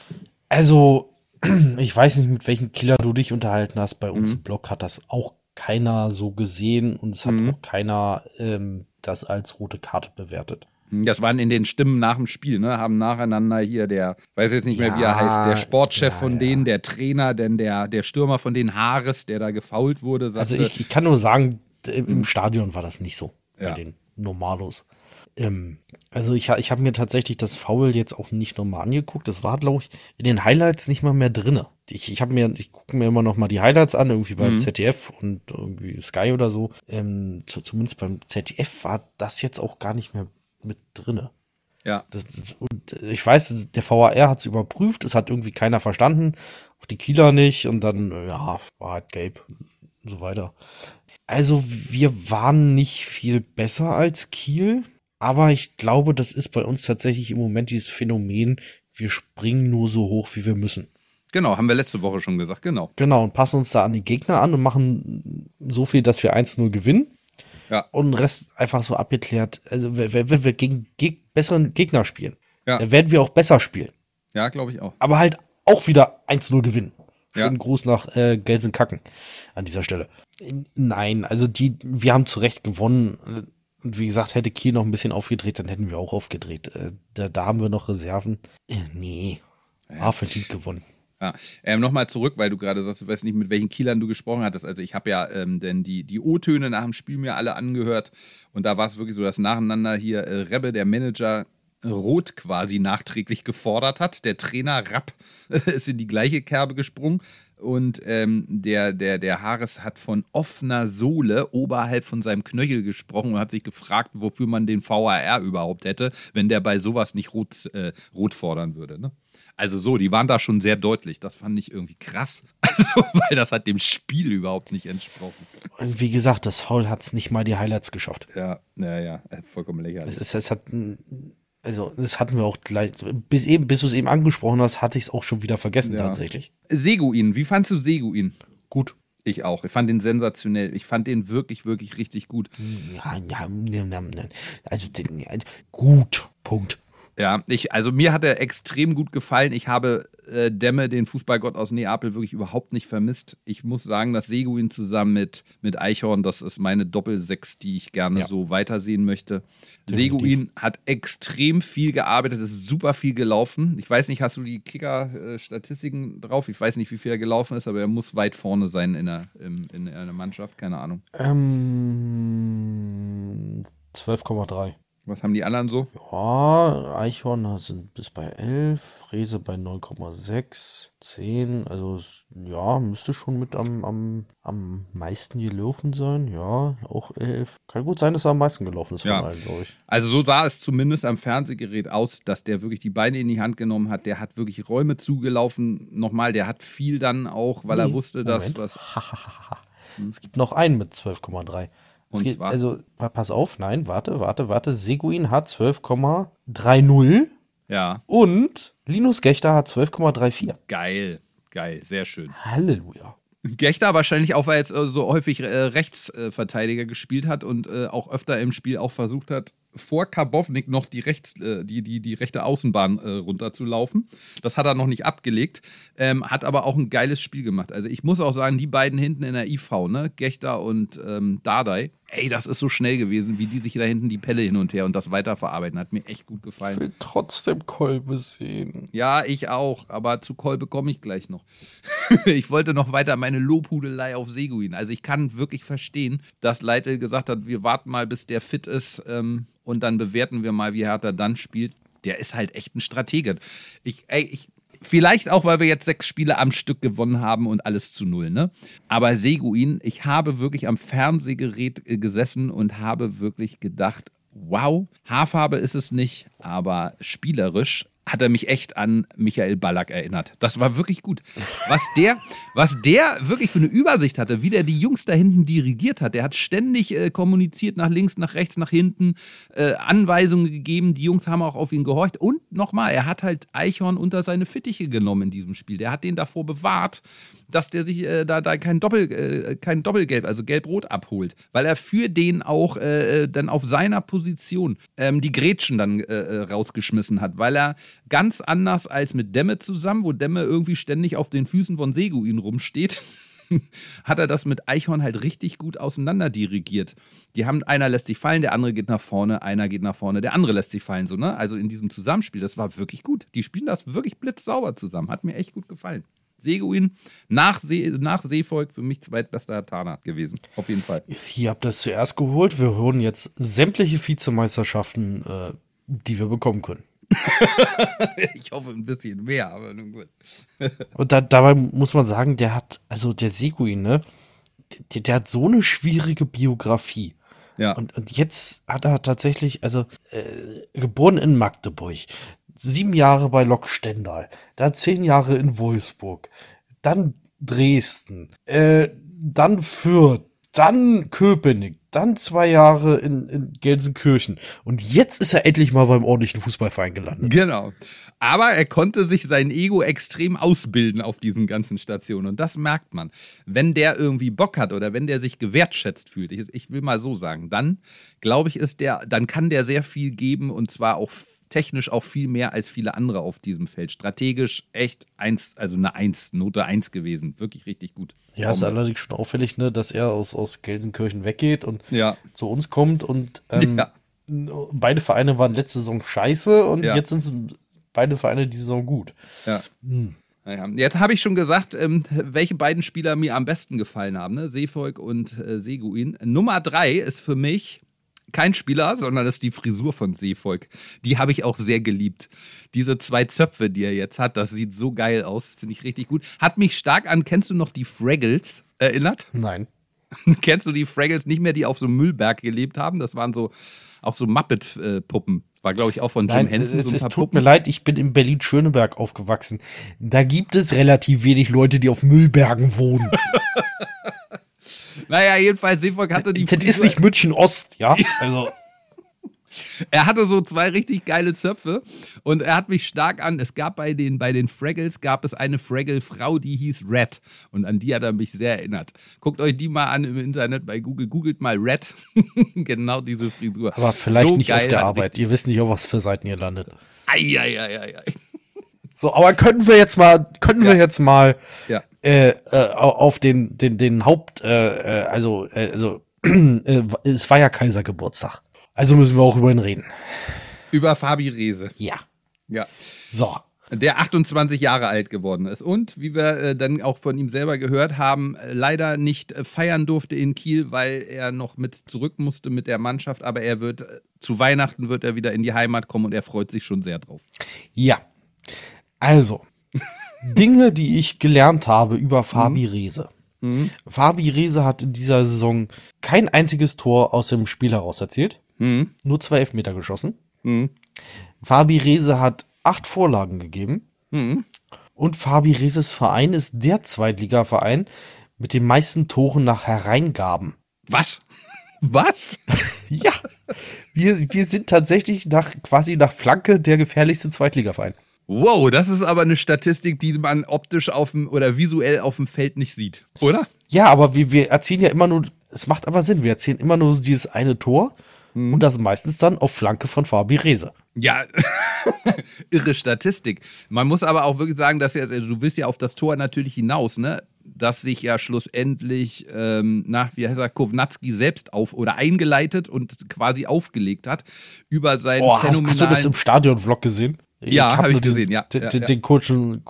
Also, ich weiß nicht, mit welchen Killer du dich unterhalten hast. Bei uns im Blog hat das auch keiner so gesehen und es hat auch keiner das als rote Karte bewertet. Das waren in den Stimmen nach dem Spiel, ne? Haben nacheinander hier der, weiß jetzt nicht mehr, wie er heißt, der Sportchef von denen, der Trainer, denn der Stürmer von denen, Haares, der da gefoult wurde. Sagte, also ich kann nur sagen, im Stadion war das nicht so bei Ja. den Normalos. Also ich habe mir tatsächlich das Foul jetzt auch nicht nochmal angeguckt. Das war, glaube ich, in den Highlights nicht mal mehr drinne. Ich gucke mir immer noch mal die Highlights an, irgendwie beim ZDF und irgendwie Sky oder so. Zumindest beim ZDF war das jetzt auch gar nicht mehr mit drinne. Ja. Und ich weiß, der VAR hat es überprüft, es hat irgendwie keiner verstanden, auch die Kieler nicht und dann, ja, war halt gelb und so weiter. Also wir waren nicht viel besser als Kiel, aber ich glaube, das ist bei uns tatsächlich im Moment dieses Phänomen, wir springen nur so hoch, wie wir müssen. Genau, haben wir letzte Woche schon gesagt, genau. Genau, und passen uns da an die Gegner an und machen so viel, dass wir 1-0 gewinnen. Ja. Und den Rest einfach so abgeklärt. Also wenn wir gegen besseren Gegner spielen, Ja. dann werden wir auch besser spielen. Ja, glaube ich auch. Aber halt auch wieder 1-0 gewinnen. Ja. Schönen Gruß nach Gelsenkacken an dieser Stelle. Nein, also wir haben zu Recht gewonnen. Und wie gesagt, hätte Kiel noch ein bisschen aufgedreht, dann hätten wir auch aufgedreht. Da haben wir noch Reserven. Nee, war verdient gewonnen. Ja. Nochmal zurück, weil du gerade sagst, du weißt nicht, mit welchen Kielern du gesprochen hattest. Also ich habe ja denn die O-Töne nach dem Spiel mir alle angehört und da war es wirklich so, dass nacheinander hier Rebbe, der Manager, Rot quasi nachträglich gefordert hat. Der Trainer Rapp ist in die gleiche Kerbe gesprungen. Und der Hares hat von offener Sohle oberhalb von seinem Knöchel gesprochen und hat sich gefragt, wofür man den VAR überhaupt hätte, wenn der bei sowas nicht rot fordern würde. Ne? Also so, die waren da schon sehr deutlich. Das fand ich irgendwie krass. Also, weil das hat dem Spiel überhaupt nicht entsprochen. Und wie gesagt, das Foul hat es nicht mal die Highlights geschafft. Ja, vollkommen lächerlich. Das hatten wir auch gleich, bis du es eben angesprochen hast, hatte ich es auch schon wieder vergessen tatsächlich. Seguin, wie fandst du Seguin? Gut. Ich auch. Ich fand den sensationell. Ich fand den wirklich, wirklich richtig gut. Gut. Punkt. Ja, also mir hat er extrem gut gefallen. Ich habe Demme, den Fußballgott aus Neapel, wirklich überhaupt nicht vermisst. Ich muss sagen, dass Seguin zusammen mit Eichhorn, das ist meine Doppel-6, die ich gerne so weitersehen möchte. Definitiv. Seguin hat extrem viel gearbeitet, ist super viel gelaufen. Ich weiß nicht, hast du die Kicker-Statistiken drauf? Ich weiß nicht, wie viel er gelaufen ist, aber er muss weit vorne sein in einer Mannschaft, keine Ahnung. 12,3. Was haben die anderen so? Ja, Eichhorn sind bis bei 11, Frese bei 9,6, 10, also ja, müsste schon mit am meisten gelaufen sein, ja, auch 11. Kann gut sein, dass er am meisten gelaufen ist von allen, glaube ich. Also so sah es zumindest am Fernsehgerät aus, dass der wirklich die Beine in die Hand genommen hat, der hat wirklich Räume zugelaufen, nochmal, der hat viel dann auch, weil er wusste, dass was... Es gibt noch einen mit 12,3. Und zwar? Also, pass auf, nein, warte. Seguin hat 12,30. Ja. Und Linus Gächter hat 12,34. Geil, sehr schön. Halleluja. Gächter wahrscheinlich auch, weil er jetzt so häufig Rechtsverteidiger gespielt hat und auch öfter im Spiel auch versucht hat, vor Karbovnik noch die rechte Außenbahn runterzulaufen. Das hat er noch nicht abgelegt, hat aber auch ein geiles Spiel gemacht. Also ich muss auch sagen, die beiden hinten in der IV, ne, Gächter und Dardai, ey, das ist so schnell gewesen, wie die sich da hinten die Pelle hin und her und das weiterverarbeiten. Hat mir echt gut gefallen. Ich will trotzdem Kolbe sehen. Ja, ich auch, aber zu Kolbe komme ich gleich noch. Ich wollte noch weiter meine Lobhudelei auf Seguin. Also ich kann wirklich verstehen, dass Leitl gesagt hat, wir warten mal, bis der fit ist und dann bewerten wir mal, wie Hertha dann spielt. Der ist halt echt ein Stratege. Vielleicht auch, weil wir jetzt 6 Spiele am Stück gewonnen haben und alles zu 0, ne? Aber Seguin, ich habe wirklich am Fernsehgerät gesessen und habe wirklich gedacht, wow, Haarfarbe ist es nicht, aber spielerisch hat er mich echt an Michael Ballack erinnert. Das war wirklich gut. Was der wirklich für eine Übersicht hatte, wie der die Jungs da hinten dirigiert hat. Der hat ständig kommuniziert nach links, nach rechts, nach hinten, Anweisungen gegeben. Die Jungs haben auch auf ihn gehorcht. Und nochmal, er hat halt Eichhorn unter seine Fittiche genommen in diesem Spiel. Der hat den davor bewahrt, dass der sich da kein Doppelgelb, also Gelb-Rot abholt. Weil er für den auch dann auf seiner Position die Grätschen dann rausgeschmissen hat. Weil er ganz anders als mit Demme zusammen, wo Demme irgendwie ständig auf den Füßen von Seguin rumsteht, hat er das mit Eichhorn halt richtig gut auseinander dirigiert. Die haben, einer lässt sich fallen, der andere geht nach vorne, einer geht nach vorne, der andere lässt sich fallen, so, ne? Also in diesem Zusammenspiel, das war wirklich gut. Die spielen das wirklich blitzsauber zusammen, hat mir echt gut gefallen. Seguin nach Seevolk für mich zweitbester Hertaner gewesen, auf jeden Fall. Ihr habt das zuerst geholt, wir holen jetzt sämtliche Vizemeisterschaften, die wir bekommen können. Ich hoffe ein bisschen mehr, aber nun gut. Und dabei muss man sagen, der Seguin, ne, der hat so eine schwierige Biografie. Ja. Und jetzt hat er tatsächlich, geboren in Magdeburg, 7 Jahre bei Lok Stendal, dann 10 Jahre in Wolfsburg, dann Dresden, dann Fürth, dann Köpenick, dann 2 Jahre in Gelsenkirchen. Und jetzt ist er endlich mal beim ordentlichen Fußballverein gelandet. Genau. Aber er konnte sich sein Ego extrem ausbilden auf diesen ganzen Stationen. Und das merkt man. Wenn der irgendwie Bock hat oder wenn der sich gewertschätzt fühlt, ich will mal so sagen, dann glaube ich, dann kann der sehr viel geben und zwar auch technisch auch viel mehr als viele andere auf diesem Feld. Strategisch echt Note 1 gewesen. Wirklich richtig gut. Ja, ist allerdings schon auffällig, ne, dass er aus Gelsenkirchen weggeht und zu uns kommt. Und beide Vereine waren letzte Saison scheiße und jetzt sind beide Vereine die Saison gut. Ja. Naja. Jetzt habe ich schon gesagt, welche beiden Spieler mir am besten gefallen haben. Ne? Seevolk und Seguin. Nummer 3 ist für mich kein Spieler, sondern das ist die Frisur von Seevolk. Die habe ich auch sehr geliebt. Diese 2 Zöpfe, die er jetzt hat, das sieht so geil aus. Finde ich richtig gut. Hat mich stark an, kennst du noch die Fraggles erinnert? Nein. Kennst du die Fraggles nicht mehr, die auf so einem Müllberg gelebt haben? Das waren so auch so Muppet-Puppen. War, glaube ich, auch von Jim Henson. Es tut mir leid, ich bin in Berlin-Schöneberg aufgewachsen. Da gibt es relativ wenig Leute, die auf Müllbergen wohnen. Naja, jedenfalls, Seevolk hatte die Das ist nicht München Ost, ja? Also. Er hatte so 2 richtig geile Zöpfe und er hat mich stark an, es gab bei den Fraggles, gab es eine Fraggle-Frau, die hieß Red und an die hat er mich sehr erinnert. Guckt euch die mal an im Internet bei Google, googelt mal Red, genau diese Frisur. Aber vielleicht so nicht geil, auf der hat Arbeit, ihr wisst nicht, auf was für Seiten ihr landet. Ei. So, aber können wir jetzt mal Ja. auf den Haupt, es war ja Kaisergeburtstag. Also müssen wir auch über ihn reden. Über Fabi Rehse. Ja. Ja. So. Der 28 Jahre alt geworden ist und, wie wir dann auch von ihm selber gehört haben, leider nicht feiern durfte in Kiel, weil er noch mit zurück musste mit der Mannschaft, aber er wird zu Weihnachten wird er wieder in die Heimat kommen und er freut sich schon sehr drauf. Ja. Also, Dinge, die ich gelernt habe über Fabi Rehse. Fabi Rehse hat in dieser Saison kein einziges Tor aus dem Spiel heraus erzielt. Nur 2 Elfmeter geschossen. Fabi Rehse hat 8 Vorlagen gegeben. Und Fabi Rehses Verein ist der Zweitligaverein mit den meisten Toren nach Hereingaben. Was? Was? Ja, wir sind tatsächlich quasi nach Flanke der gefährlichste Zweitligaverein. Wow, das ist aber eine Statistik, die man optisch oder visuell auf dem Feld nicht sieht, oder? Ja, aber wir erzählen ja immer nur, es macht aber Sinn, wir erzählen immer nur dieses eine Tor und das meistens dann auf Flanke von Fabi Rehse. Ja, irre Statistik. Man muss aber auch wirklich sagen, dass du willst ja auf das Tor natürlich hinaus, ne? Dass sich ja schlussendlich Kownacki selbst eingeleitet und quasi aufgelegt hat über seinen phänomenalen... Hast du das im Stadion-Vlog gesehen? Ja, habe ich gesehen, ja. Den kurzen,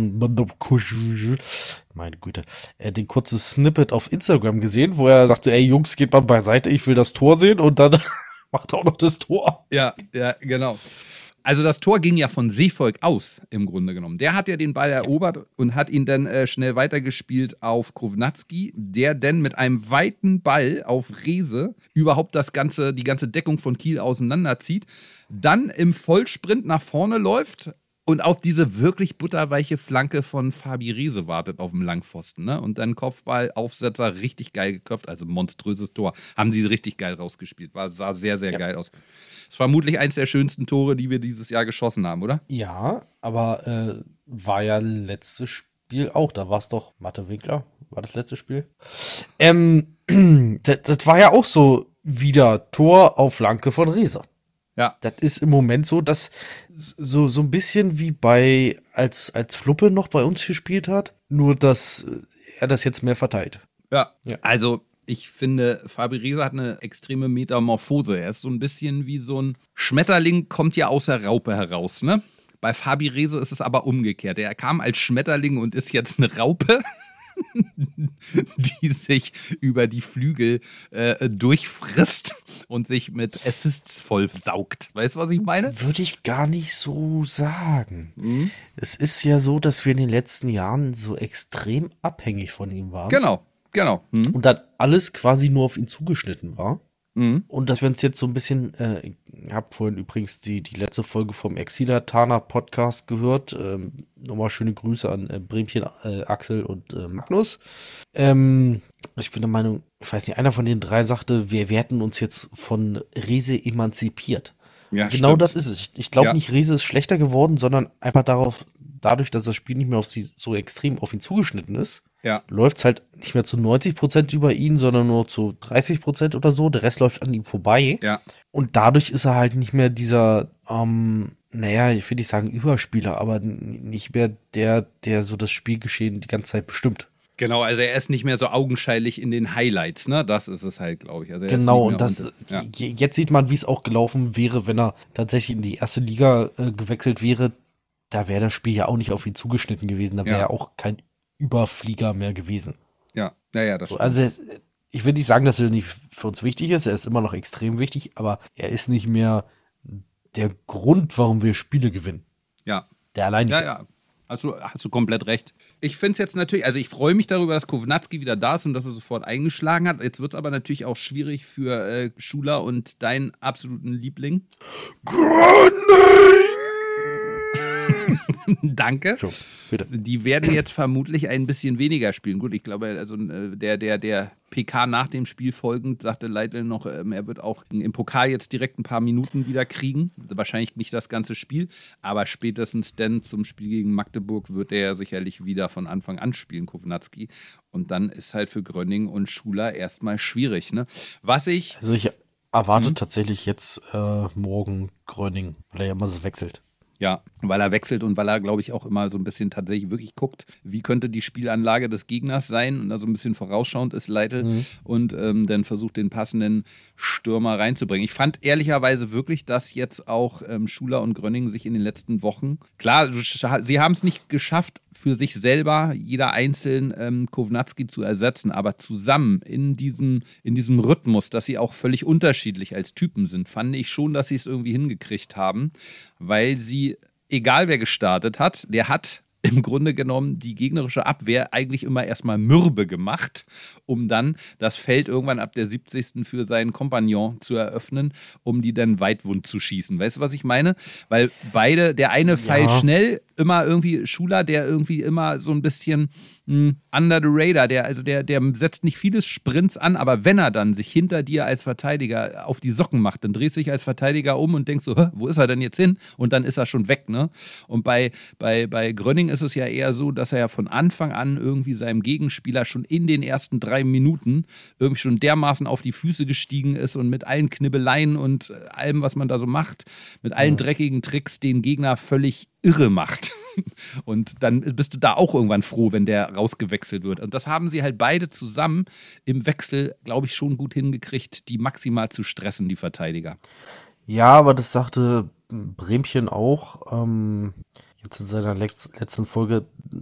meine Güte, den kurzen Snippet auf Instagram gesehen, wo er sagte, ey Jungs, geht mal beiseite, ich will das Tor sehen und dann macht er auch noch das Tor. Ja, genau. Also das Tor ging ja von Seevolk aus, im Grunde genommen. Der hat ja den Ball erobert und hat ihn dann schnell weitergespielt auf Kownacki, der dann mit einem weiten Ball auf Rehse überhaupt die ganze Deckung von Kiel auseinanderzieht, dann im Vollsprint nach vorne läuft und auf diese wirklich butterweiche Flanke von Fabi Rehse wartet auf dem Langpfosten. Ne? Und dann Kopfball, Aufsetzer, richtig geil geköpft, also monströses Tor. Haben sie richtig geil rausgespielt. Sah sehr, sehr geil aus. Ist vermutlich eins der schönsten Tore, die wir dieses Jahr geschossen haben, oder? Ja, aber war ja letztes Spiel auch. Da war es doch Mathe Winkler. War das letzte Spiel? Das war ja auch so wieder Tor auf Flanke von Rehse. Ja. Das ist im Moment so, dass so ein bisschen wie als Fluppe noch bei uns gespielt hat, nur dass er das jetzt mehr verteilt. Ja. Also ich finde, Fabi Rehse hat eine extreme Metamorphose. Er ist so ein bisschen wie so ein Schmetterling, kommt ja aus der Raupe heraus, ne? Bei Fabi Rehse ist es aber umgekehrt. Er kam als Schmetterling und ist jetzt eine Raupe, die sich über die Flügel durchfrisst und sich mit Assists vollsaugt. Weißt du, was ich meine? Würde ich gar nicht so sagen. Es ist ja so, dass wir in den letzten Jahren so extrem abhängig von ihm waren. Genau. Und dann alles quasi nur auf ihn zugeschnitten war. Und dass wir uns jetzt so ein bisschen, ich habe vorhin übrigens die letzte Folge vom Exilatana Podcast gehört. Nochmal schöne Grüße an Bremchen, Axel und Magnus. Ich bin der Meinung, ich weiß nicht, einer von den 3 sagte, wir hätten uns jetzt von Rehse emanzipiert. Ja, genau stimmt. das ist es. Ich glaube nicht, Rehse ist schlechter geworden, sondern einfach dadurch, dass das Spiel nicht mehr so extrem auf ihn zugeschnitten ist, läuft es halt nicht mehr zu 90% über ihn, sondern nur zu 30% oder so. Der Rest läuft an ihm vorbei. Ja. Und dadurch ist er halt nicht mehr dieser, ich will nicht sagen Überspieler, aber nicht mehr der so das Spielgeschehen die ganze Zeit bestimmt. Genau, also er ist nicht mehr so augenscheinlich in den Highlights, ne? Das ist es halt, glaube ich. Also genau, und jetzt sieht man, wie es auch gelaufen wäre, wenn er tatsächlich in die erste Liga gewechselt wäre. Da wäre das Spiel ja auch nicht auf ihn zugeschnitten gewesen. Da wäre er auch kein Überflieger mehr gewesen. Ja, das stimmt. Also ich will nicht sagen, dass er nicht für uns wichtig ist. Er ist immer noch extrem wichtig, aber er ist nicht mehr der Grund, warum wir Spiele gewinnen. Ja. Der allein. Ja. Hast du komplett recht. Ich finde es jetzt natürlich, also ich freue mich darüber, dass Kownacki wieder da ist und dass er sofort eingeschlagen hat. Jetzt wird es aber natürlich auch schwierig für Schuler und deinen absoluten Liebling. Danke. So, bitte. Die werden jetzt vermutlich ein bisschen weniger spielen. Gut, ich glaube, also der PK nach dem Spiel folgend sagte Leitl noch, er wird auch im Pokal jetzt direkt ein paar Minuten wieder kriegen. Wahrscheinlich nicht das ganze Spiel, aber spätestens dann zum Spiel gegen Magdeburg wird er ja sicherlich wieder von Anfang an spielen, Kownacki. Und dann ist halt für Grönning und Schuler erstmal schwierig. Ne? Also ich erwarte tatsächlich jetzt morgen Grönning, weil er ja immer so wechselt. Ja, weil er wechselt und weil er, glaube ich, auch immer so ein bisschen tatsächlich wirklich guckt, wie könnte die Spielanlage des Gegners sein und da so ein bisschen vorausschauend ist Leitl und dann versucht, den passenden Stürmer reinzubringen. Ich fand ehrlicherweise wirklich, dass jetzt auch Schuler und Grönning sich in den letzten Wochen, klar, sie haben es nicht geschafft, für sich selber, jeder einzeln Kownacki zu ersetzen, aber zusammen in diesem Rhythmus, dass sie auch völlig unterschiedlich als Typen sind, fand ich schon, dass sie es irgendwie hingekriegt haben, weil sie, egal wer gestartet hat, der hat im Grunde genommen die gegnerische Abwehr eigentlich immer erstmal mürbe gemacht, um dann das Feld irgendwann ab der 70. für seinen Kompagnon zu eröffnen, um die dann weitwund zu schießen. Weißt du, was ich meine? Weil beide, der eine Pfeil schnell, immer irgendwie Schuler, der irgendwie immer so ein bisschen under the radar, der setzt nicht viele Sprints an, aber wenn er dann sich hinter dir als Verteidiger auf die Socken macht, dann drehst du dich als Verteidiger um und denkst so, wo ist er denn jetzt hin? Und dann ist er schon weg, ne? Und bei Grönning ist es ja eher so, dass er ja von Anfang an irgendwie seinem Gegenspieler schon in den ersten 3 Minuten irgendwie schon dermaßen auf die Füße gestiegen ist und mit allen Knibbeleien und allem, was man da so macht, mit allen dreckigen Tricks den Gegner völlig irre macht. Und dann bist du da auch irgendwann froh, wenn der rausgewechselt wird. Und das haben sie halt beide zusammen im Wechsel, glaube ich, schon gut hingekriegt, die maximal zu stressen, die Verteidiger. Ja, aber das sagte Bremchen auch jetzt in seiner letzten Folge.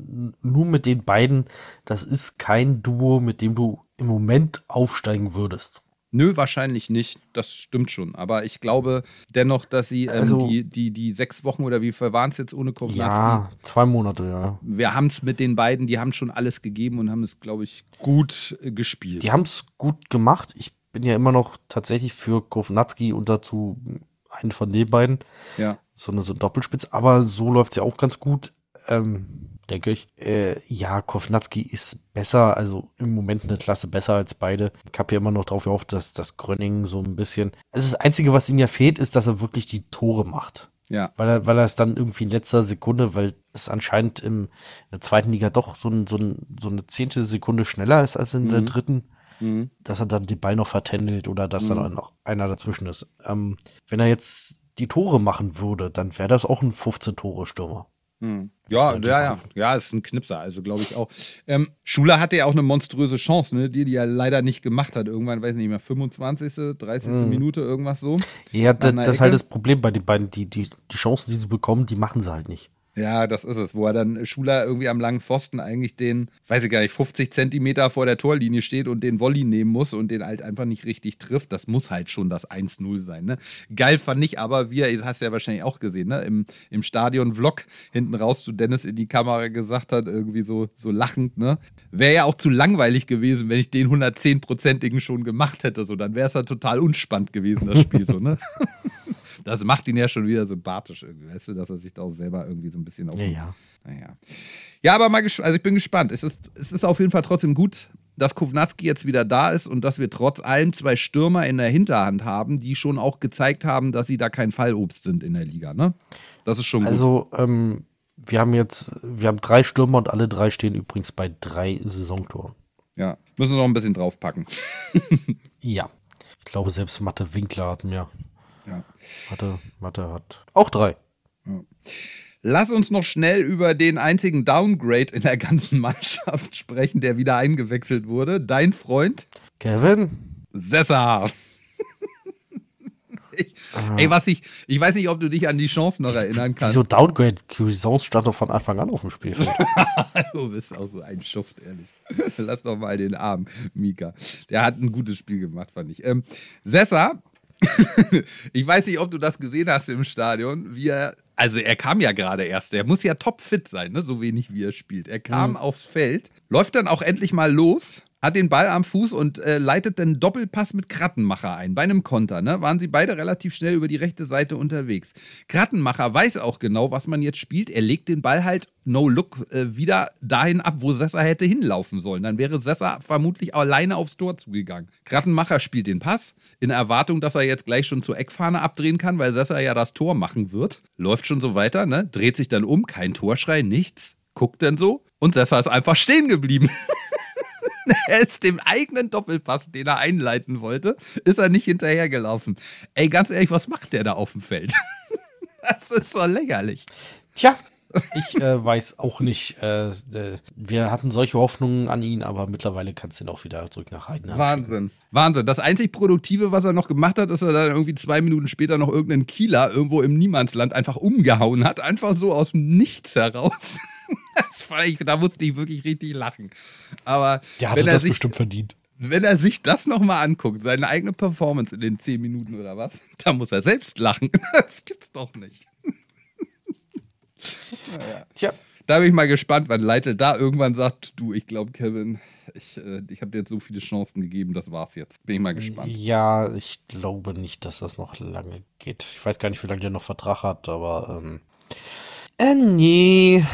Nur mit den beiden, das ist kein Duo, mit dem du im Moment aufsteigen würdest. Nö, wahrscheinlich nicht. Das stimmt schon. Aber ich glaube dennoch, dass sie die 6 Wochen oder wie viel waren es jetzt ohne Kownacki? Ja, 2 Monate, ja. Wir haben es mit den beiden, die haben schon alles gegeben und haben es, glaube ich, gut gespielt. Die haben es gut gemacht. Ich bin ja immer noch tatsächlich für Kownacki und dazu einen von den beiden. Ja. So eine Doppelspitze. Aber so läuft es ja auch ganz gut. Denke ich. Ja, Kownacki ist besser, also im Moment eine Klasse besser als beide. Ich habe ja immer noch drauf gehofft, dass Grönning so ein bisschen. Also das Einzige, was ihm ja fehlt, ist, dass er wirklich die Tore macht. Ja. Weil er es dann irgendwie in letzter Sekunde, weil es anscheinend in der zweiten Liga doch so eine 10. Sekunde schneller ist als in der dritten, dass er dann den Ball noch vertändelt oder dass dann noch einer dazwischen ist. Wenn er jetzt die Tore machen würde, dann wäre das auch ein 15-Tore-Stürmer. Ja, ist ein Knipser, also glaube ich auch. Schuler hatte ja auch eine monströse Chance, ne, die er leider nicht gemacht hat. Irgendwann, weiß ich nicht mehr, 25., 30. Minute, irgendwas so. Ja, das ist halt das Problem bei den beiden. Die Chancen, die sie bekommen, die machen sie halt nicht. Ja, das ist es, wo er dann Schuler irgendwie am langen Pfosten eigentlich den, weiß ich gar nicht, 50 Zentimeter vor der Torlinie steht und den Volley nehmen muss und den halt einfach nicht richtig trifft. Das muss halt schon das 1-0 sein, ne? Geil fand ich aber, das hast du ja wahrscheinlich auch gesehen, ne? Im Stadion-Vlog hinten raus zu Dennis in die Kamera gesagt hat, irgendwie so lachend, ne? Wäre ja auch zu langweilig gewesen, wenn ich den 110-prozentigen schon gemacht hätte, so. Dann wäre es ja total unspannend gewesen, das Spiel, so, ne? Das macht ihn ja schon wieder sympathisch irgendwie, weißt du, dass er sich da auch selber irgendwie so ein bisschen auf. Ja. Naja. Ja, aber also ich bin gespannt. Es ist auf jeden Fall trotzdem gut, dass Kownacki jetzt wieder da ist und dass wir trotz allem 2 Stürmer in der Hinterhand haben, die schon auch gezeigt haben, dass sie da kein Fallobst sind in der Liga, ne? Das ist schon gut. Also, wir haben 3 Stürmer und alle 3 stehen übrigens bei 3 Saisontoren. Ja, müssen wir noch ein bisschen draufpacken. Ja. Ich glaube, selbst Mathe Winkler hat mehr. Ja. Mathe hat auch 3. Ja. Lass uns noch schnell über den einzigen Downgrade in der ganzen Mannschaft sprechen, der wieder eingewechselt wurde. Dein Freund? Kevin? Sessa. Ey, ich weiß nicht, ob du dich an die Chancen noch erinnern kannst. Wieso Downgrade? Cuisance stand doch von Anfang an auf dem Spielfeld. Du bist auch so ein Schuft, ehrlich. Lass doch mal den Arm, Mika. Der hat ein gutes Spiel gemacht, fand ich. Sessa, ich weiß nicht, ob du das gesehen hast im Stadion, er kam ja gerade erst, er muss ja topfit sein, ne? So wenig wie er spielt. Er kam aufs Feld, läuft dann auch endlich mal los, hat den Ball am Fuß und leitet dann Doppelpass mit Krattenmacher ein. Bei einem Konter, ne? Waren sie beide relativ schnell über die rechte Seite unterwegs. Krattenmacher weiß auch genau, was man jetzt spielt. Er legt den Ball halt no-look wieder dahin ab, wo Sessa hätte hinlaufen sollen. Dann wäre Sessa vermutlich alleine aufs Tor zugegangen. Krattenmacher spielt den Pass in Erwartung, dass er jetzt gleich schon zur Eckfahne abdrehen kann, weil Sessa ja das Tor machen wird. Läuft schon so weiter, ne? Dreht sich dann um, kein Torschrei, nichts. Guckt dann so und Sessa ist einfach stehen geblieben. Er ist dem eigenen Doppelpass, den er einleiten wollte, ist er nicht hinterhergelaufen. Ey, ganz ehrlich, was macht der da auf dem Feld? Das ist so lächerlich. Tja, ich weiß auch nicht. Wir hatten solche Hoffnungen an ihn, aber mittlerweile kannst du ihn auch wieder zurück nach Heidenheim schicken. Wahnsinn. Das einzig Produktive, was er noch gemacht hat, ist, dass er dann irgendwie 2 Minuten später noch irgendeinen Kieler irgendwo im Niemandsland einfach umgehauen hat. Einfach so aus dem Nichts heraus. Da musste ich wirklich richtig lachen. Aber der hatte das bestimmt verdient. Wenn er sich das nochmal anguckt, seine eigene Performance in den 10 Minuten oder was, dann muss er selbst lachen. Das gibt's doch nicht. Naja. Tja. Da bin ich mal gespannt, wann Leitl da irgendwann sagt, du, ich glaube, Kevin, ich habe dir jetzt so viele Chancen gegeben, das war's jetzt. Bin ich mal gespannt. Ja, ich glaube nicht, dass das noch lange geht. Ich weiß gar nicht, wie lange der noch Vertrag hat, aber nee.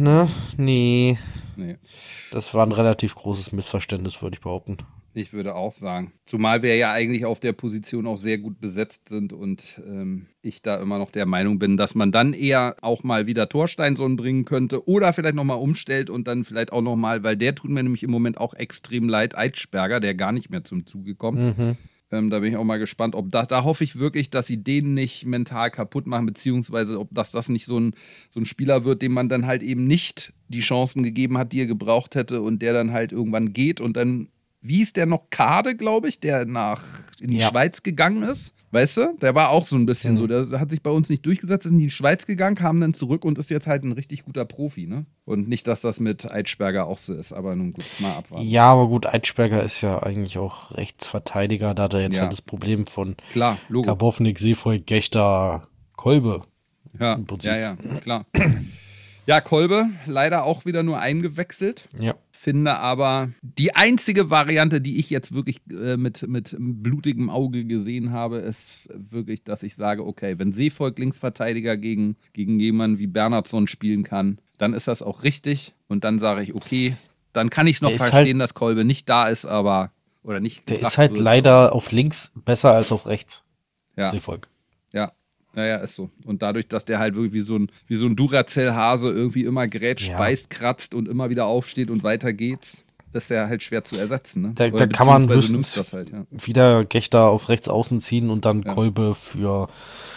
Das war ein relativ großes Missverständnis, würde ich behaupten. Ich würde auch sagen. Zumal wir ja eigentlich auf der Position auch sehr gut besetzt sind und ich da immer noch der Meinung bin, dass man dann eher auch mal wieder Thorsteinsson bringen könnte oder vielleicht nochmal umstellt und dann vielleicht auch nochmal, weil der tut mir nämlich im Moment auch extrem leid, Eitschberger, der gar nicht mehr zum Zuge kommt. Da bin ich auch mal gespannt, ob da hoffe ich wirklich, dass sie den nicht mental kaputt machen, beziehungsweise ob das nicht so ein Spieler wird, dem man dann halt eben nicht die Chancen gegeben hat, die er gebraucht hätte und der dann halt irgendwann geht und dann, wie ist der noch, Kade, glaube ich, der in die Schweiz gegangen ist, weißt du? Der war auch so ein bisschen so, der hat sich bei uns nicht durchgesetzt, ist in die Schweiz gegangen, kam dann zurück und ist jetzt halt ein richtig guter Profi, ne? Und nicht, dass das mit Eitschberger auch so ist, aber nun gut, mal abwarten. Ja, aber gut, Eitschberger ist ja eigentlich auch Rechtsverteidiger, da hat er jetzt halt das Problem von Karbovnik, Seevold, Gechter, Kolbe. Ja, im Prinzip. Ja, klar. Ja, Kolbe, leider auch wieder nur eingewechselt. Ja. Finde aber, die einzige Variante, die ich jetzt wirklich mit blutigem Auge gesehen habe, ist wirklich, dass ich sage, okay, wenn Seevolk Linksverteidiger gegen jemanden wie Bernhardsson spielen kann, dann ist das auch richtig. Und dann sage ich, okay, dann kann ich es noch verstehen, dass Kolbe nicht da ist, aber, oder nicht. Der ist halt leider auf links besser als auf rechts. Ja. Seevolk. Ja. Naja, ist so. Und dadurch, dass der halt wirklich wie so ein Duracell-Hase irgendwie immer grätscht, beißt, kratzt und immer wieder aufsteht und weiter geht's, das ist ja halt schwer zu ersetzen. Ne? Da kann man höchstens wieder Gechter auf rechts außen ziehen und dann Kolbe für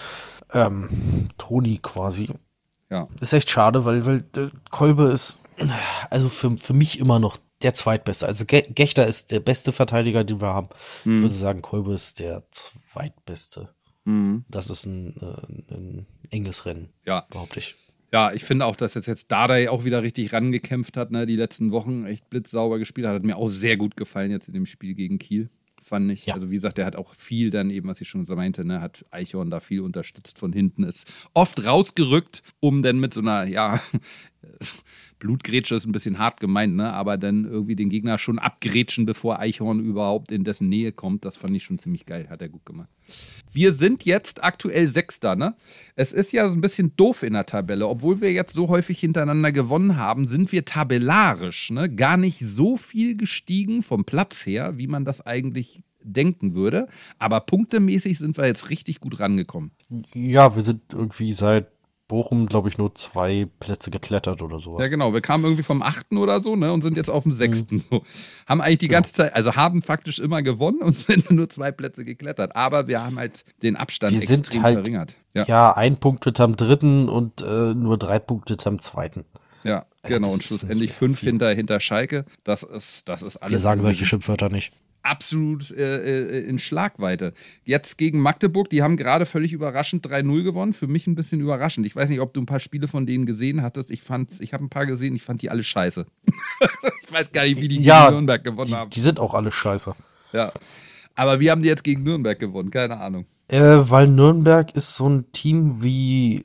Toni quasi. Ja. Ist echt schade, weil Kolbe ist also für mich immer noch der zweitbeste. Also Gechter ist der beste Verteidiger, den wir haben. Ich würde sagen, Kolbe ist der zweitbeste. Das ist ein enges Rennen, behaupte ich. Ja, ich finde auch, dass jetzt Dardai auch wieder richtig rangekämpft hat, ne, die letzten Wochen echt blitzsauber gespielt hat. Hat mir auch sehr gut gefallen jetzt in dem Spiel gegen Kiel, fand ich. Ja. Also wie gesagt, der hat auch viel dann eben, was ich schon meinte, ne, hat Eichhorn da viel unterstützt von hinten, ist oft rausgerückt, um dann mit so einer, Blutgrätsche ist ein bisschen hart gemeint, ne? Aber dann irgendwie den Gegner schon abgrätschen, bevor Eichhorn überhaupt in dessen Nähe kommt. Das fand ich schon ziemlich geil, hat er gut gemacht. Wir sind jetzt aktuell Sechster, ne? Es ist ja so ein bisschen doof in der Tabelle. Obwohl wir jetzt so häufig hintereinander gewonnen haben, sind wir tabellarisch, ne? Gar nicht so viel gestiegen vom Platz her, wie man das eigentlich denken würde. Aber punktemäßig sind wir jetzt richtig gut rangekommen. Ja, wir sind irgendwie seit Bochum, glaube ich, nur 2 Plätze geklettert oder sowas. Ja, genau. Wir kamen irgendwie vom 8. oder so, ne, und sind jetzt auf dem 6. So. Haben eigentlich die ganze Zeit, also haben faktisch immer gewonnen und sind nur 2 Plätze geklettert. Aber wir haben halt den Abstand extrem verringert. Ja, 1 Punkt hinterm 3. und nur 3 Punkte hinterm 2. Ja, also genau. Und schlussendlich 5 hinter Schalke. Das ist alles. Wir sagen solche Schimpfwörter nicht. absolut in Schlagweite. Jetzt gegen Magdeburg, die haben gerade völlig überraschend 3-0 gewonnen. Für mich ein bisschen überraschend. Ich weiß nicht, ob du ein paar Spiele von denen gesehen hattest. Ich habe ein paar gesehen, ich fand die alle scheiße. Ich weiß gar nicht, wie die gegen Nürnberg gewonnen haben. Die sind auch alle scheiße. Ja. Aber wie haben die jetzt gegen Nürnberg gewonnen? Keine Ahnung. Weil Nürnberg ist so ein Team wie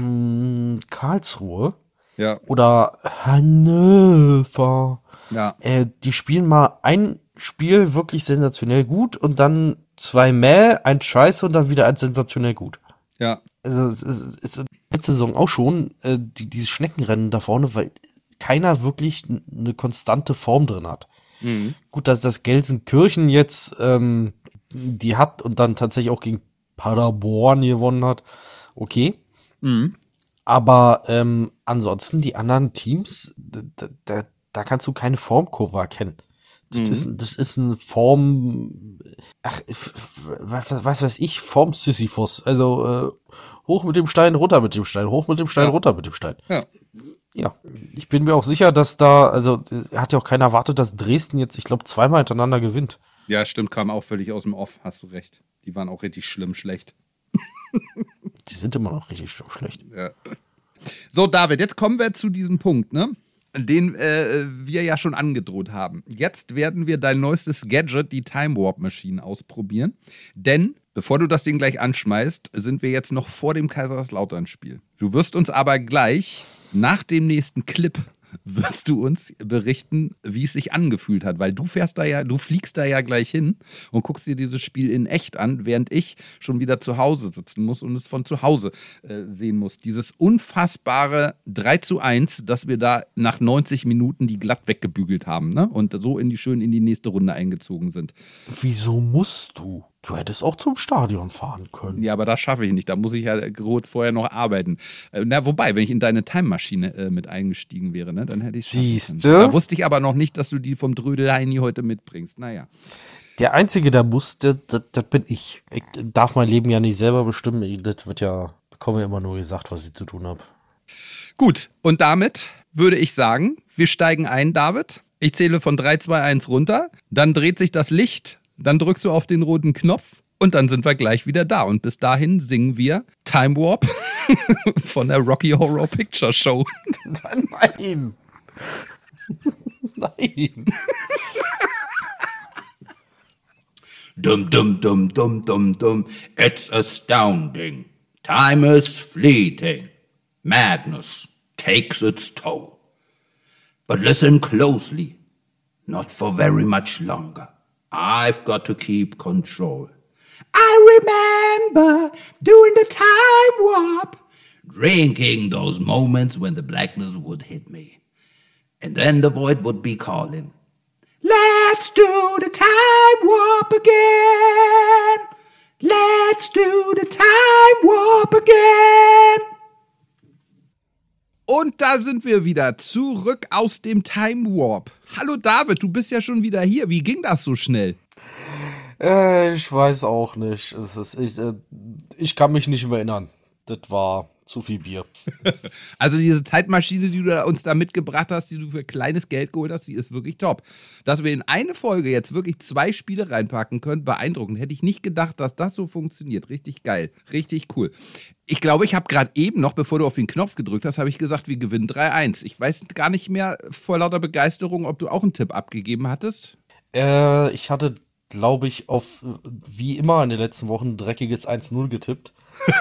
Karlsruhe oder Hannover. Ja. Die spielen mal ein Spiel wirklich sensationell gut und dann 2 ein Scheiße und dann wieder ein sensationell gut. Ja. Also es ist letzte Saison auch schon dieses Schneckenrennen da vorne, weil keiner wirklich eine konstante Form drin hat. Mhm. Gut, dass das Gelsenkirchen jetzt die hat und dann tatsächlich auch gegen Paderborn gewonnen hat. Okay. Mhm. Aber ansonsten die anderen Teams, da kannst du keine Formkurve erkennen. Das ist eine Form, was weiß ich, Form Sisyphus. Also hoch mit dem Stein, runter mit dem Stein, hoch mit dem Stein, runter mit dem Stein. Ja, ich bin mir auch sicher, dass also hat ja auch keiner erwartet, dass Dresden jetzt, ich glaube, 2-mal hintereinander gewinnt. Ja, stimmt, kam auch völlig aus dem Off, hast du recht. Die waren auch richtig schlimm schlecht. Die sind immer noch richtig schlimm schlecht. Ja. So, David, jetzt kommen wir zu diesem Punkt, ne? Den wir ja schon angedroht haben. Jetzt werden wir dein neuestes Gadget, die Time Warp Machine, ausprobieren. Denn, bevor du das Ding gleich anschmeißt, sind wir jetzt noch vor dem Kaiserslautern-Spiel. Du wirst uns aber gleich nach dem nächsten Clip wirst du uns berichten, wie es sich angefühlt hat, weil du fliegst da ja gleich hin und guckst dir dieses Spiel in echt an, während ich schon wieder zu Hause sitzen muss und es von zu Hause sehen muss. Dieses unfassbare 3:1, dass wir da nach 90 Minuten die glatt weggebügelt haben, ne? Und so schön in die nächste Runde eingezogen sind. Wieso musst du? Du hättest auch zum Stadion fahren können. Ja, aber das schaffe ich nicht. Da muss ich ja kurz vorher noch arbeiten. Wobei, wenn ich in deine Time-Maschine mit eingestiegen wäre, ne, dann hätte ich es. Siehst du? Da wusste ich aber noch nicht, dass du die vom Drödel-Heini heute mitbringst. Naja. Der Einzige, der muss, das bin ich. Ich darf mein Leben ja nicht selber bestimmen. Das bekomme immer nur gesagt, was ich zu tun habe. Gut, und damit würde ich sagen, wir steigen ein, David. Ich zähle von 3, 2, 1 runter. Dann dreht sich das Licht. Dann drückst du auf den roten Knopf und dann sind wir gleich wieder da. Und bis dahin singen wir Time Warp von der Rocky Horror Picture Show. Nein. Nein. Dum dum dum dum dum dum, it's astounding. Time is fleeting. Madness takes its toll. But listen closely, not for very much longer. I've got to keep control. I remember doing the time warp, drinking those moments when the blackness would hit me. And then the void would be calling, let's do the time warp again. Let's do the time warp again. Und da sind wir wieder, zurück aus dem Time Warp. Hallo David, du bist ja schon wieder hier. Wie ging das so schnell? Ich weiß auch nicht. Ich kann mich nicht mehr erinnern. Das war zu viel Bier. Also diese Zeitmaschine, die du uns da mitgebracht hast, die du für kleines Geld geholt hast, die ist wirklich top. Dass wir in eine Folge jetzt wirklich 2 Spiele reinpacken können, beeindruckend. Hätte ich nicht gedacht, dass das so funktioniert. Richtig geil. Richtig cool. Ich glaube, ich habe gerade eben noch, bevor du auf den Knopf gedrückt hast, habe ich gesagt, wir gewinnen 3-1. Ich weiß gar nicht mehr vor lauter Begeisterung, ob du auch einen Tipp abgegeben hattest. Ich hatte, glaube ich, auf, wie immer in den letzten Wochen, ein dreckiges 1-0 getippt.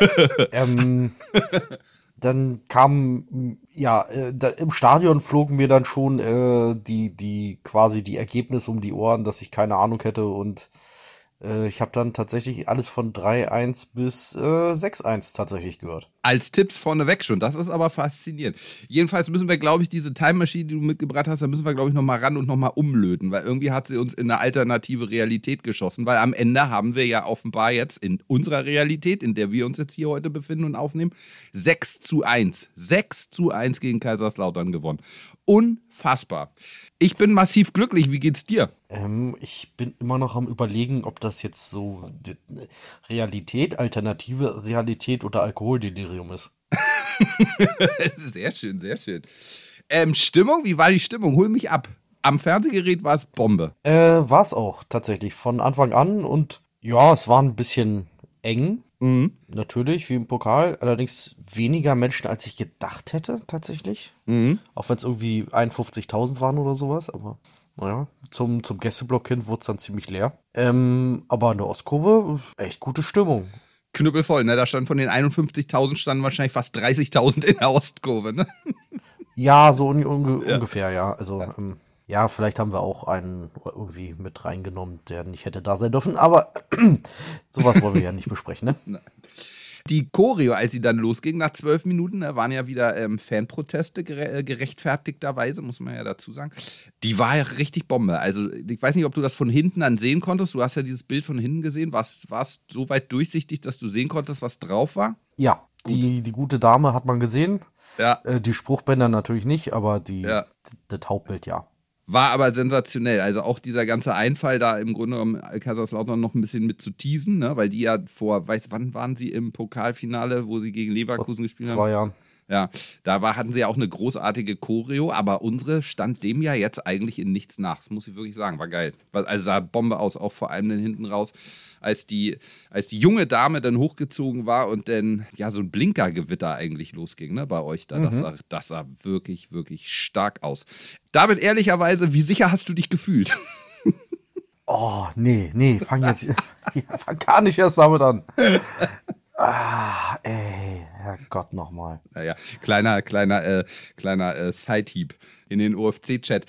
Dann kam, im Stadion flogen mir dann schon quasi die Ergebnisse um die Ohren, dass ich keine Ahnung hätte, und ich habe dann tatsächlich alles von 3-1 bis 6-1 tatsächlich gehört. Als Tipps vorneweg schon, das ist aber faszinierend. Jedenfalls müssen wir, glaube ich, diese Time-Maschine, die du mitgebracht hast, da müssen wir, glaube ich, nochmal ran und nochmal umlöten, weil irgendwie hat sie uns in eine alternative Realität geschossen, weil am Ende haben wir ja offenbar jetzt in unserer Realität, in der wir uns jetzt hier heute befinden und aufnehmen, 6-1. 6-1 gegen Kaiserslautern gewonnen. Unfassbar. Ich bin massiv glücklich. Wie geht's dir? Ich bin immer noch am Überlegen, ob das jetzt so Realität, alternative Realität oder Alkoholdelirium ist. Sehr schön, sehr schön. Stimmung? Wie war die Stimmung? Hol mich ab. am Fernsehgerät war es Bombe. War es auch tatsächlich von Anfang an und ja, es war ein bisschen eng, natürlich, wie im Pokal, allerdings weniger Menschen, als ich gedacht hätte, tatsächlich. Auch wenn es irgendwie 51.000 waren oder sowas, aber naja, zum Gästeblock hin wurde es dann ziemlich leer. Aber in der Ostkurve, echt gute Stimmung. Knüppelvoll, ne? Da stand von den 51.000 standen wahrscheinlich fast 30.000 in der Ostkurve, ne? Ja, so ungefähr, ja. Also, ja, vielleicht haben wir auch einen irgendwie mit reingenommen, der nicht hätte da sein dürfen, aber sowas wollen wir ja nicht besprechen, ne? Die Choreo, als sie dann losging, nach 12 Minuten, da waren ja wieder Fanproteste gerechtfertigterweise, muss man ja dazu sagen. Die war ja richtig Bombe. Also ich weiß nicht, ob du das von hinten dann sehen konntest. Du hast ja dieses Bild von hinten gesehen. War es so weit durchsichtig, dass du sehen konntest, was drauf war? Ja, die gute Dame hat man gesehen. Ja. Die Spruchbänder natürlich nicht, aber das Hauptbild ja. War aber sensationell. Also auch dieser ganze Einfall da im Grunde genommen Kaiserslautern noch ein bisschen mit zu teasen, ne? Weil die ja wann waren sie im Pokalfinale, wo sie gegen Leverkusen gespielt haben? 2 Jahren. Ja, hatten sie ja auch eine großartige Choreo, aber unsere stand dem ja jetzt eigentlich in nichts nach. Das muss ich wirklich sagen, war geil. Also sah Bombe aus, auch vor allem dann hinten raus, als die junge Dame dann hochgezogen war und dann ja so ein Blinkergewitter eigentlich losging, ne, bei euch da. Das sah wirklich, wirklich stark aus. David, ehrlicherweise, wie sicher hast du dich gefühlt? Oh, nee, fang gar nicht erst damit an. Herrgott nochmal. Naja, kleiner Side-Hieb in den OFC-Chat.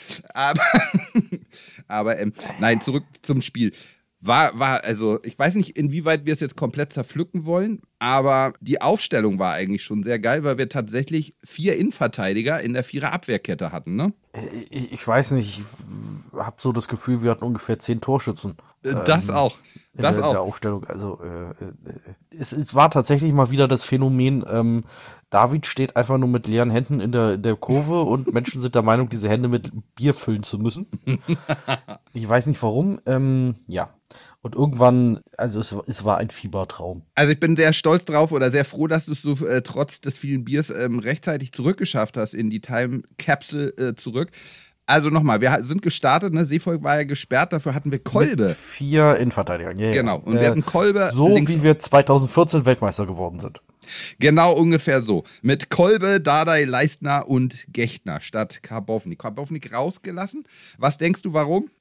Aber nein, zurück zum Spiel. Also, ich weiß nicht, inwieweit wir es jetzt komplett zerpflücken wollen, aber die Aufstellung war eigentlich schon sehr geil, weil wir tatsächlich 4 Innenverteidiger in der 4er Abwehrkette hatten, ne? Ich weiß nicht, ich habe so das Gefühl, wir hatten ungefähr 10 Torschützen. Das auch. In der Aufstellung. Also es war tatsächlich mal wieder das Phänomen, David steht einfach nur mit leeren Händen in der Kurve und Menschen sind der Meinung, diese Hände mit Bier füllen zu müssen. Ich weiß nicht warum. Ja. Und irgendwann, also es war ein Fiebertraum. Also ich bin sehr stolz drauf oder sehr froh, dass du es so trotz des vielen Biers rechtzeitig zurückgeschafft hast in die Time Capsule zurück. Also nochmal, wir sind gestartet, ne? Seevolk war ja gesperrt, dafür hatten wir Kolbe. Mit 4 Innenverteidigern, ja. Genau, und wir hatten Kolbe. So wie wir 2014 Weltmeister geworden sind. Genau, ungefähr so. Mit Kolbe, Dardai, Leistner und Gechtner statt Karbovnik. Karbovnik rausgelassen. Was denkst du, warum?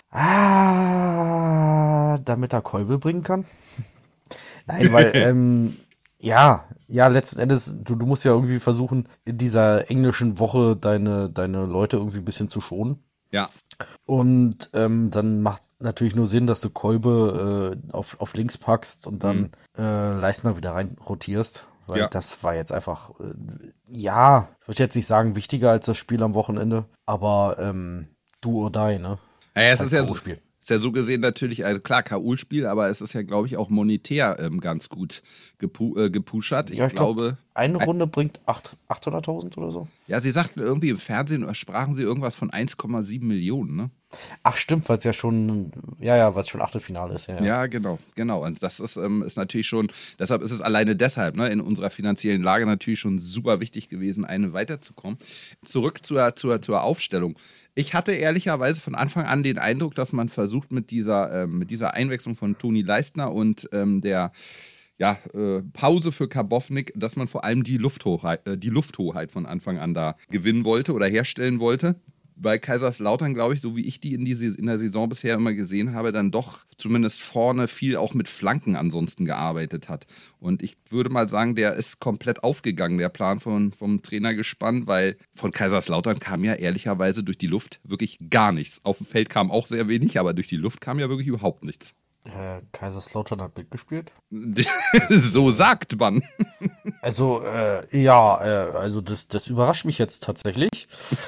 Damit er Kolbe bringen kann. Nein, weil, ja, letzten Endes, du musst ja irgendwie versuchen, in dieser englischen Woche deine Leute irgendwie ein bisschen zu schonen. Ja. Und dann macht natürlich nur Sinn, dass du Kolbe auf links packst und dann Leistner wieder rein rotierst. Weil das war jetzt einfach, ich würde jetzt nicht sagen wichtiger als das Spiel am Wochenende, aber do or die, ne? Ja, es ist ja so gesehen natürlich, also klar, K.O.-Spiel, aber es ist ja, glaube ich, auch monetär ganz gut gepushert. Ich glaube, eine Runde bringt 800.000 oder so. Ja, sie sagten irgendwie im Fernsehen, sprachen sie irgendwas von 1,7 Millionen, ne? Ach stimmt, weil es ja schon, weil es schon Achtelfinale ist. Ja, genau. Und das ist natürlich schon, deshalb ist es alleine deshalb, ne, in unserer finanziellen Lage natürlich schon super wichtig gewesen, eine weiterzukommen. Zurück zur Aufstellung. Ich hatte ehrlicherweise von Anfang an den Eindruck, dass man versucht mit dieser Einwechslung von Toni Leistner und der Pause für Karbovnik, dass man vor allem die Lufthoheit von Anfang an da gewinnen wollte oder herstellen wollte. Bei Kaiserslautern, glaube ich, so wie ich die in der Saison bisher immer gesehen habe, dann doch zumindest vorne viel auch mit Flanken ansonsten gearbeitet hat. Und ich würde mal sagen, der ist komplett aufgegangen, der Plan vom Trainergespann, weil von Kaiserslautern kam ja ehrlicherweise durch die Luft wirklich gar nichts. Auf dem Feld kam auch sehr wenig, aber durch die Luft kam ja wirklich überhaupt nichts. Kaiserslautern hat mitgespielt? So sagt man. Also, also das überrascht mich jetzt tatsächlich.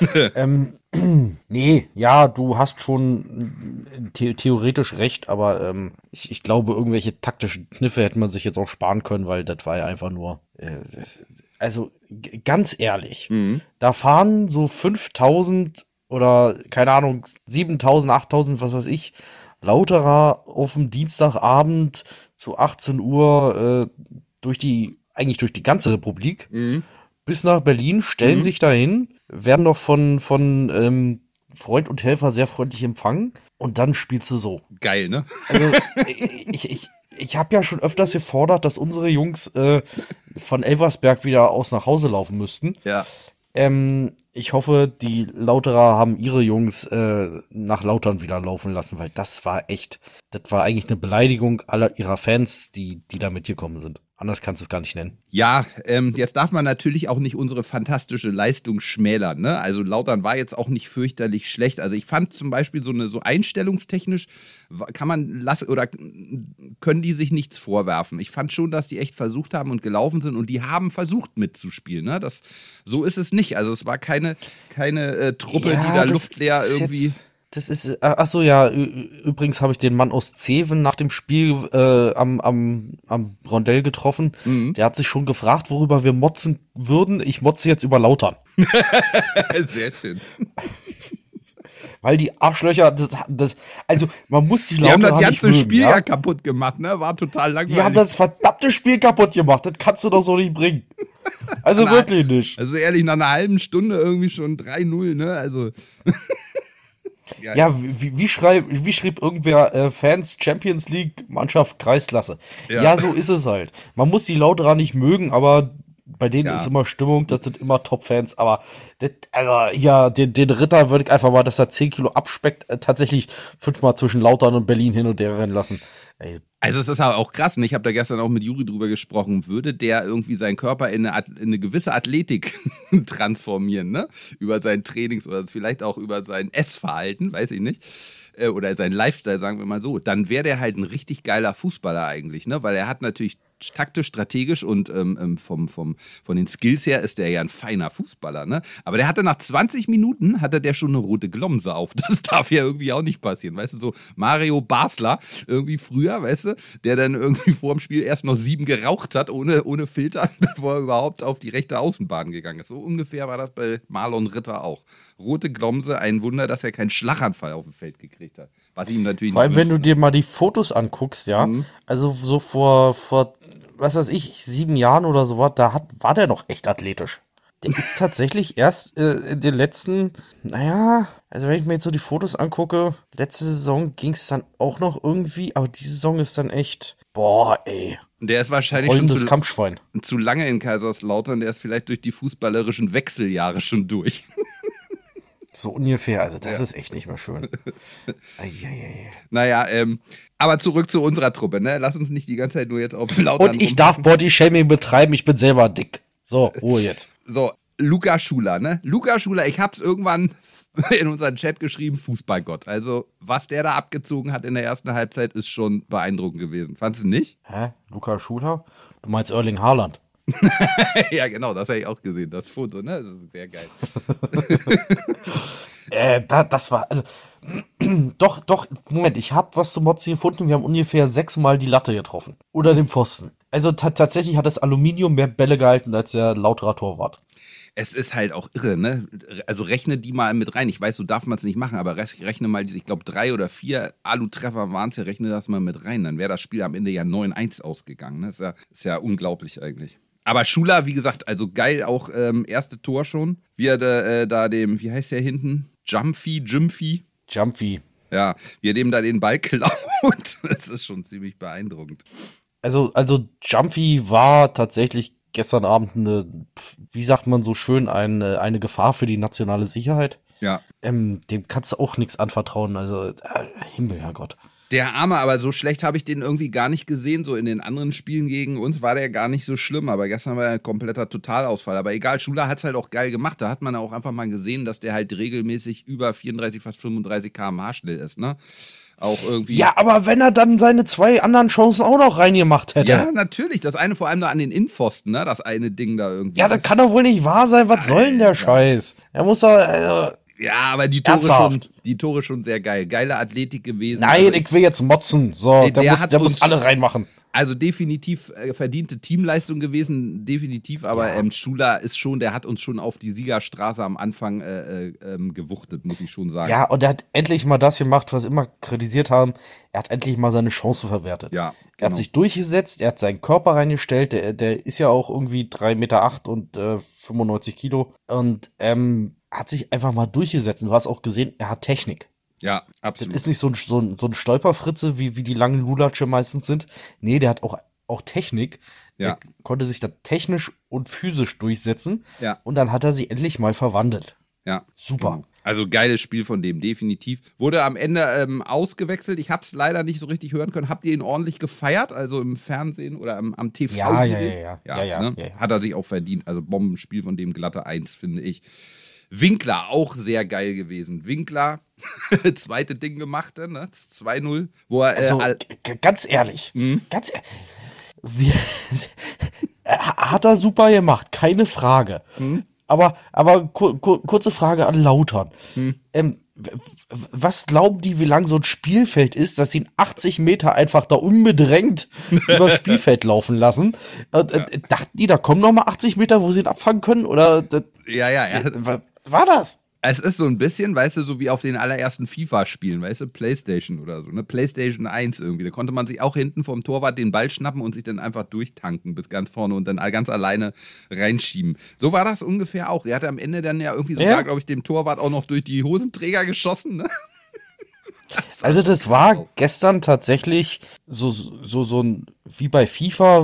Du hast schon theoretisch recht, aber ich glaube, irgendwelche taktischen Kniffe hätte man sich jetzt auch sparen können, weil das war ja einfach nur, ganz ehrlich, da fahren so 5.000 oder, keine Ahnung, 7.000, 8.000, was weiß ich, Lauterer auf dem Dienstagabend zu 18 Uhr durch die ganze Republik bis nach Berlin, stellen sich dahin, werden noch von Freund und Helfer sehr freundlich empfangen und dann spielst du so. Geil, ne? Also ich habe ja schon öfters gefordert, dass unsere Jungs von Elversberg wieder aus nach Hause laufen müssten. Ja. Ich hoffe, die Lauterer haben ihre Jungs nach Lautern wieder laufen lassen, weil das war eigentlich eine Beleidigung aller ihrer Fans, die da mitgekommen sind. Anders kannst du es gar nicht nennen. Ja, jetzt darf man natürlich auch nicht unsere fantastische Leistung schmälern, ne? Also Lautern war jetzt auch nicht fürchterlich schlecht. Also ich fand zum Beispiel so einstellungstechnisch können die sich nichts vorwerfen. Ich fand schon, dass die echt versucht haben und gelaufen sind und die haben versucht mitzuspielen, ne? So ist es nicht. Also es war keine Truppe, die da luftleer irgendwie... Das ist, achso, ja, übrigens habe ich den Mann aus Zeven nach dem Spiel am Rondell getroffen. Mhm. Der hat sich schon gefragt, worüber wir motzen würden. Ich motze jetzt über Lautern. Sehr schön. Weil die Arschlöcher, also man muss die Lauterer haben das ganze nicht mögen, Spiel ja kaputt gemacht, ne? War total langweilig. Die haben das verdammte Spiel kaputt gemacht. Das kannst du doch so nicht bringen. Also wirklich nicht. Also ehrlich, nach einer halben Stunde irgendwie schon 3-0, ne? Also... Ja, wie schrieb irgendwer Fans Champions League Mannschaft Kreisklasse. Ja, so ist es halt. Man muss die Lauterer nicht mögen, aber bei denen ist immer Stimmung, das sind immer Top-Fans, aber den Ritter würde ich einfach mal, dass er 10 Kilo abspeckt, tatsächlich 5-mal zwischen Lautern und Berlin hin und her rennen lassen. Ey. Also es ist aber auch krass, und ich habe da gestern auch mit Juri drüber gesprochen, würde der irgendwie seinen Körper in eine gewisse Athletik transformieren, ne? Über sein Trainings- oder vielleicht auch über sein Essverhalten, weiß ich nicht. Oder sein Lifestyle, sagen wir mal so, dann wäre der halt ein richtig geiler Fußballer eigentlich, ne? Weil er hat natürlich taktisch, strategisch und von den Skills her ist der ja ein feiner Fußballer, ne? Aber der hatte nach 20 Minuten der schon eine rote Glomse auf. Das darf ja irgendwie auch nicht passieren, weißt du, so Mario Basler irgendwie früher, weißt du, der dann irgendwie vor dem Spiel erst noch 7 geraucht hat, ohne Filter, bevor er überhaupt auf die rechte Außenbahn gegangen ist. So ungefähr war das bei Marlon Ritter auch. Rote Glomse, ein Wunder, dass er keinen Schlaganfall auf dem Feld gekriegt hat. Was ihm natürlich vor allem, wenn du dir mal die Fotos anguckst, ja, also so vor was weiß ich, 7 Jahren oder so war der noch echt athletisch. Der ist tatsächlich erst in den letzten, also wenn ich mir jetzt so die Fotos angucke, letzte Saison ging es dann auch noch irgendwie, aber diese Saison ist dann echt, Der ist wahrscheinlich rollendes Kampfschwein. Zu lange in Kaiserslautern, der ist vielleicht durch die fußballerischen Wechseljahre schon durch. So ungefähr, also das ist echt nicht mehr schön. Naja, aber zurück zu unserer Truppe, ne? Lass uns nicht die ganze Zeit nur jetzt auf Lautern. Und ich darf Bodyshaming betreiben, ich bin selber dick. So, Ruhe jetzt. So, Luca Schuler, ne? Luca Schuler, ich hab's irgendwann in unseren Chat geschrieben, Fußballgott. Also, was der da abgezogen hat in der ersten Halbzeit, ist schon beeindruckend gewesen. Fandest du nicht? Hä? Luca Schuler? Du meinst Erling Haaland? Ja, genau, das habe ich auch gesehen, das Foto, ne? Das ist sehr geil. Das war, also, doch, Moment, ich habe was zu Motzi gefunden, wir haben ungefähr 6-mal die Latte getroffen. Oder den Pfosten. Also tatsächlich hat das Aluminium mehr Bälle gehalten als der Lauterer Torwart. Es ist halt auch irre, ne? Also rechne die mal mit rein. Ich weiß, so darf man es nicht machen, aber rechne mal diese, ich glaube 3 oder 4 Alu-Treffer waren es ja, rechne das mal mit rein. Dann wäre das Spiel am Ende ja 9-1 ausgegangen. Ne? Ist ja unglaublich eigentlich. Aber Schuler, wie gesagt, also geil, auch erste Tor schon. Wie er da dem, wie heißt der hinten? Jumpy. Ja, wie er dem da den Ball klaut. Das ist schon ziemlich beeindruckend. Also Jumpy war tatsächlich gestern Abend wie sagt man so schön, eine Gefahr für die nationale Sicherheit. Ja. Dem kannst du auch nichts anvertrauen, also Himmel, Herrgott. Der Arme, aber so schlecht habe ich den irgendwie gar nicht gesehen. So in den anderen Spielen gegen uns war der gar nicht so schlimm. Aber gestern war er ein kompletter Totalausfall. Aber egal, Schuler hat es halt auch geil gemacht. Da hat man auch einfach mal gesehen, dass der halt regelmäßig über 34, fast 35 km/h schnell ist, ne? Auch irgendwie. Ja, aber wenn er dann seine 2 anderen Chancen auch noch reingemacht hätte. Ja, natürlich. Das eine vor allem da an den Innenpfosten, ne? Das eine Ding da irgendwie. Ja, das kann doch wohl nicht wahr sein. Was soll denn der Scheiß? Er muss doch... Ja, aber die Tore schon sehr geil. Geile Athletik gewesen. Nein, also ich will jetzt motzen. So, der muss alle reinmachen. Also definitiv verdiente Teamleistung gewesen, definitiv. Aber Schuler ist schon, der hat uns schon auf die Siegerstraße am Anfang gewuchtet, muss ich schon sagen. Ja, und er hat endlich mal das gemacht, was immer kritisiert haben. Er hat endlich mal seine Chance verwertet. Ja, Er hat sich durchgesetzt, er hat seinen Körper reingestellt. Der ist ja auch irgendwie 3,8 Meter und 95 Kilo. Und hat sich einfach mal durchgesetzt. Und du hast auch gesehen, er hat Technik. Ja, Das absolut. ist nicht so ein Stolperfritze, wie die langen Lulatsche meistens sind. Nee, der hat auch Technik. Ja. Der konnte sich da technisch und physisch durchsetzen. Ja. Und dann hat er sie endlich mal verwandelt. Ja. Super. Also geiles Spiel von dem, definitiv. Wurde am Ende ausgewechselt. Ich habe es leider nicht so richtig hören können. Habt ihr ihn ordentlich gefeiert? Also im Fernsehen oder am TV? Ja. Ne? Ja. Hat er sich auch verdient. Also Bombenspiel von dem, glatte 1, finde ich. Winkler, auch sehr geil gewesen. Winkler, zweite Ding gemacht, ne? 2-0. Wo er, Also, ganz ehrlich, hat er super gemacht, keine Frage. Aber kurze Frage an Lautern. Was glauben die, wie lang so ein Spielfeld ist, dass sie ihn 80 Meter einfach da unbedrängt über das Spielfeld laufen lassen? Dachten die, da kommen noch mal 80 Meter, wo sie ihn abfangen können? Oder war das? Es ist so ein bisschen, weißt du, so wie auf den allerersten FIFA-Spielen, weißt du, Playstation oder so, ne? Playstation 1 irgendwie. Da konnte man sich auch hinten vom Torwart den Ball schnappen und sich dann einfach durchtanken bis ganz vorne und dann ganz alleine reinschieben. So war das ungefähr auch. Er hatte am Ende dann ja irgendwie sogar, glaube ich, dem Torwart auch noch durch die Hosenträger geschossen, ne? Also das war gestern tatsächlich so ein, wie bei FIFA,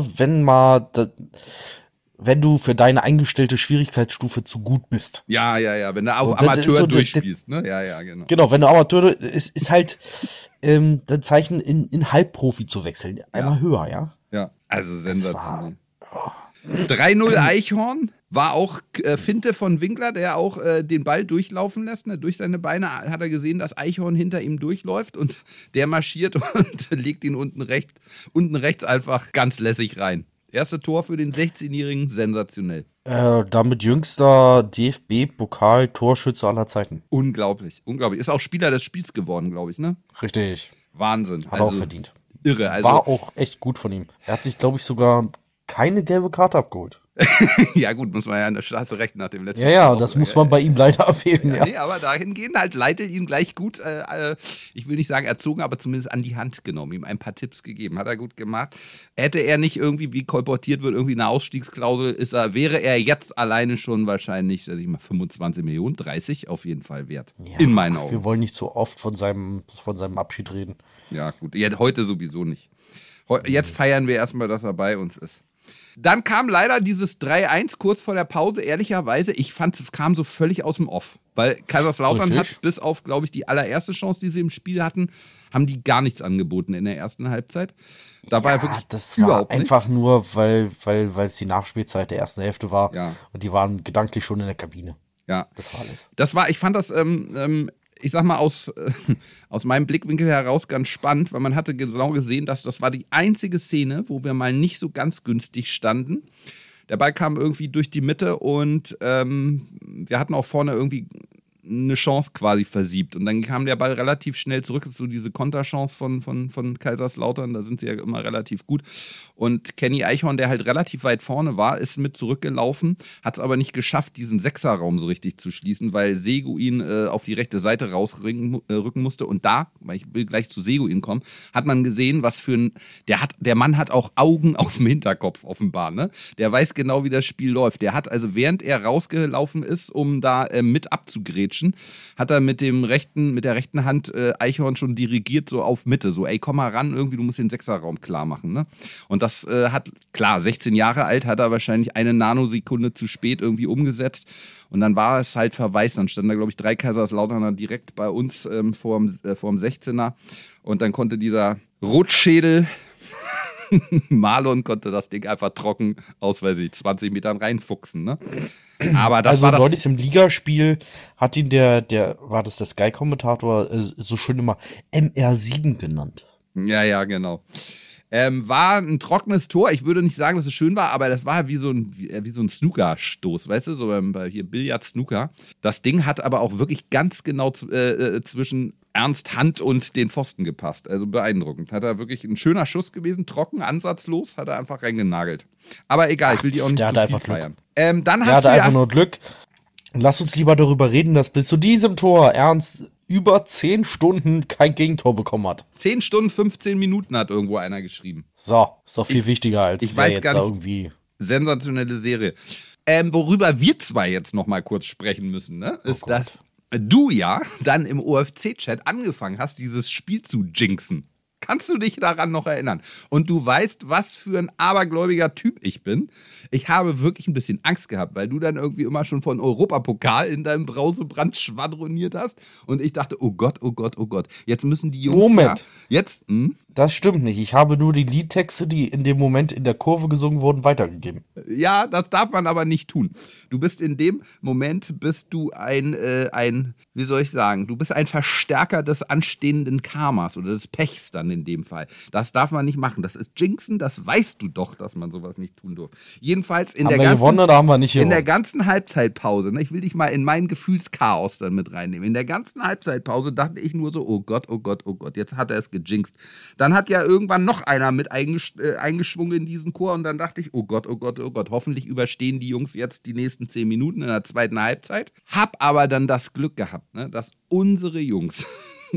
wenn du für deine eingestellte Schwierigkeitsstufe zu gut bist. Ja. Wenn du auf So, Amateur durchspielst, ne? Ja, genau. Genau, wenn du Amateur, ist halt ein Zeichen, in Halbprofi zu wechseln. Einmal höher, ja? Ja, also sensationell. 3-0 Eichhorn war auch Finte von Winkler, der auch den Ball durchlaufen lässt. Ne? Durch seine Beine hat er gesehen, dass Eichhorn hinter ihm durchläuft und der marschiert und legt ihn unten rechts einfach ganz lässig rein. Erste Tor für den 16-Jährigen, sensationell. Damit jüngster DFB-Pokal-Torschütze aller Zeiten. Unglaublich. Ist auch Spieler des Spiels geworden, glaube ich, ne? Richtig. Wahnsinn. Hat er auch verdient. Irre. Also, war auch echt gut von ihm. Er hat sich, glaube ich, sogar keine gelbe Karte abgeholt. ja gut, muss man da hast du recht nach dem letzten Ja, Spiel das auch, muss man bei ihm leider erwähnen, ja. Nee, aber dahingehend halt Leitl ihn gleich gut, ich will nicht sagen erzogen, aber zumindest an die Hand genommen, ihm ein paar Tipps gegeben. Hat er gut gemacht. Hätte er nicht irgendwie, wie kolportiert wird, irgendwie eine Ausstiegsklausel, wäre er jetzt alleine schon wahrscheinlich, 25 Millionen, 30 auf jeden Fall wert. Ja, in meinen Augen. Wir wollen nicht so oft von seinem Abschied reden. Ja, gut. Heute sowieso nicht. Jetzt feiern wir erstmal, dass er bei uns ist. Dann kam leider dieses 3-1 kurz vor der Pause, ehrlicherweise. Ich fand, es kam so völlig aus dem Off. Weil Kaiserslautern hat bis auf, glaube ich, die allererste Chance, die sie im Spiel hatten, haben die gar nichts angeboten in der ersten Halbzeit. Da war ja wirklich das war überhaupt einfach nichts. nur, weil es die Nachspielzeit der ersten Hälfte war. Ja. Und die waren gedanklich schon in der Kabine. Ja. Das war alles. Ich fand das, ich sag mal, aus meinem Blickwinkel heraus ganz spannend, weil man hatte genau gesehen, dass das war die einzige Szene, wo wir mal nicht so ganz günstig standen. Der Ball kam irgendwie durch die Mitte und wir hatten auch vorne irgendwie eine Chance quasi versiebt. Und dann kam der Ball relativ schnell zurück. Das ist so diese Konterchance von Kaiserslautern. Da sind sie ja immer relativ gut. Und Kenny Eichhorn, der halt relativ weit vorne war, ist mit zurückgelaufen, hat es aber nicht geschafft, diesen Sechserraum so richtig zu schließen, weil Seguin auf die rechte Seite rausrücken musste. Und da, weil ich will gleich zu Seguin kommen, hat man gesehen, was für ein... Der Mann hat auch Augen auf dem Hinterkopf offenbar. Ne? Der weiß genau, wie das Spiel läuft. Der hat also, während er rausgelaufen ist, um da mit abzugrätschen, hat er mit der rechten Hand Eichhorn schon dirigiert, so auf Mitte, so ey, komm mal ran, irgendwie, du musst den Sechserraum klar machen. Ne? Und das hat, klar, 16 Jahre alt, hat er wahrscheinlich eine Nanosekunde zu spät irgendwie umgesetzt und dann war es halt verwaist. Dann standen da, glaube ich, 3 Kaiserslauterner direkt bei uns vorm 16er und dann konnte dieser Rotschädel Marlon konnte das Ding einfach trocken aus, weiß ich, 20 Metern reinfuchsen, ne? Aber das war das. Neulich im Ligaspiel hat ihn war das der Sky-Kommentator, so schön immer MR7 genannt. Ja, genau. War ein trockenes Tor. Ich würde nicht sagen, dass es schön war, aber das war wie so ein Snooker-Stoß, weißt du, so bei hier Billard-Snooker. Das Ding hat aber auch wirklich ganz genau zwischen Ernst Hand und den Pfosten gepasst. Also beeindruckend. Hat er wirklich ein schöner Schuss gewesen, trocken, ansatzlos, hat er einfach reingenagelt. Aber egal, ich will die auch nicht zu viel feiern. Dann hast du einfach nur Glück. Lass uns lieber darüber reden, dass bis zu diesem Tor Ernst über 10 Stunden kein Gegentor bekommen hat. 10 Stunden, 15 Minuten hat irgendwo einer geschrieben. So, ist doch viel wichtiger als ich weiß jetzt gar da nicht. Irgendwie. Sensationelle Serie. Worüber wir zwei jetzt noch mal kurz sprechen müssen, ne, ist, dass du ja dann im OFC-Chat angefangen hast, dieses Spiel zu jinxen. Kannst du dich daran noch erinnern? Und du weißt, was für ein abergläubiger Typ ich bin. Ich habe wirklich ein bisschen Angst gehabt, weil du dann irgendwie immer schon von Europapokal in deinem Brausebrand schwadroniert hast. Und ich dachte, oh Gott, oh Gott, oh Gott. Jetzt müssen die Jungs Moment. Jetzt, Das stimmt nicht. Ich habe nur die Liedtexte, die in dem Moment in der Kurve gesungen wurden, weitergegeben. Ja, das darf man aber nicht tun. Du bist in dem Moment, wie soll ich sagen, du bist ein Verstärker des anstehenden Karmas oder des Pechs dann in dem Fall. Das darf man nicht machen. Das ist Jinxen, das weißt du doch, dass man sowas nicht tun darf. Jedenfalls in der gewonnen oder haben wir nicht in der gewonnen? ganzen Halbzeitpause, ne, ich will dich mal in mein Gefühlschaos dann mit reinnehmen. In der ganzen Halbzeitpause dachte ich nur so, oh Gott, oh Gott, oh Gott, jetzt hat er es gejinxt. Dann hat ja irgendwann noch einer mit eingeschwungen in diesen Chor und dann dachte ich, oh Gott, oh Gott, oh Gott, hoffentlich überstehen die Jungs jetzt die nächsten 10 Minuten in der zweiten Halbzeit. Hab aber dann das Glück gehabt, ne, dass unsere Jungs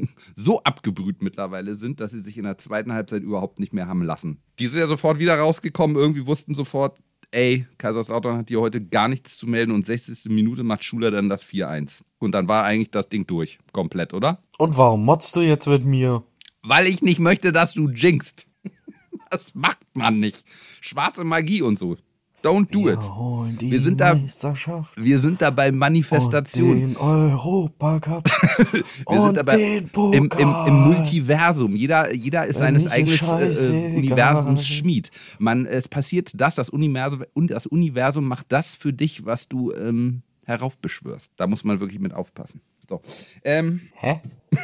so abgebrüht mittlerweile sind, dass sie sich in der zweiten Halbzeit überhaupt nicht mehr haben lassen. Die sind ja sofort wieder rausgekommen, irgendwie wussten sofort, ey, Kaiserslautern hat hier heute gar nichts zu melden und 60. Minute macht Schuler dann das 4-1. Und dann war eigentlich das Ding durch, komplett, oder? Und warum motzt du jetzt mit mir? Weil ich nicht möchte, dass du jinxst. Das macht man nicht. Schwarze Magie und so. Don't do it. Holen die Wir sind da- Meisterschaft Wir sind da bei Manifestation. und den Europacup Wir sind dabei den Pokal. im Multiversum. Jeder ist seines Mir eigenen scheißegal. Universums Schmied. Es passiert das Universum macht das für dich, was du heraufbeschwörst. Da muss man wirklich mit aufpassen. So. Hä?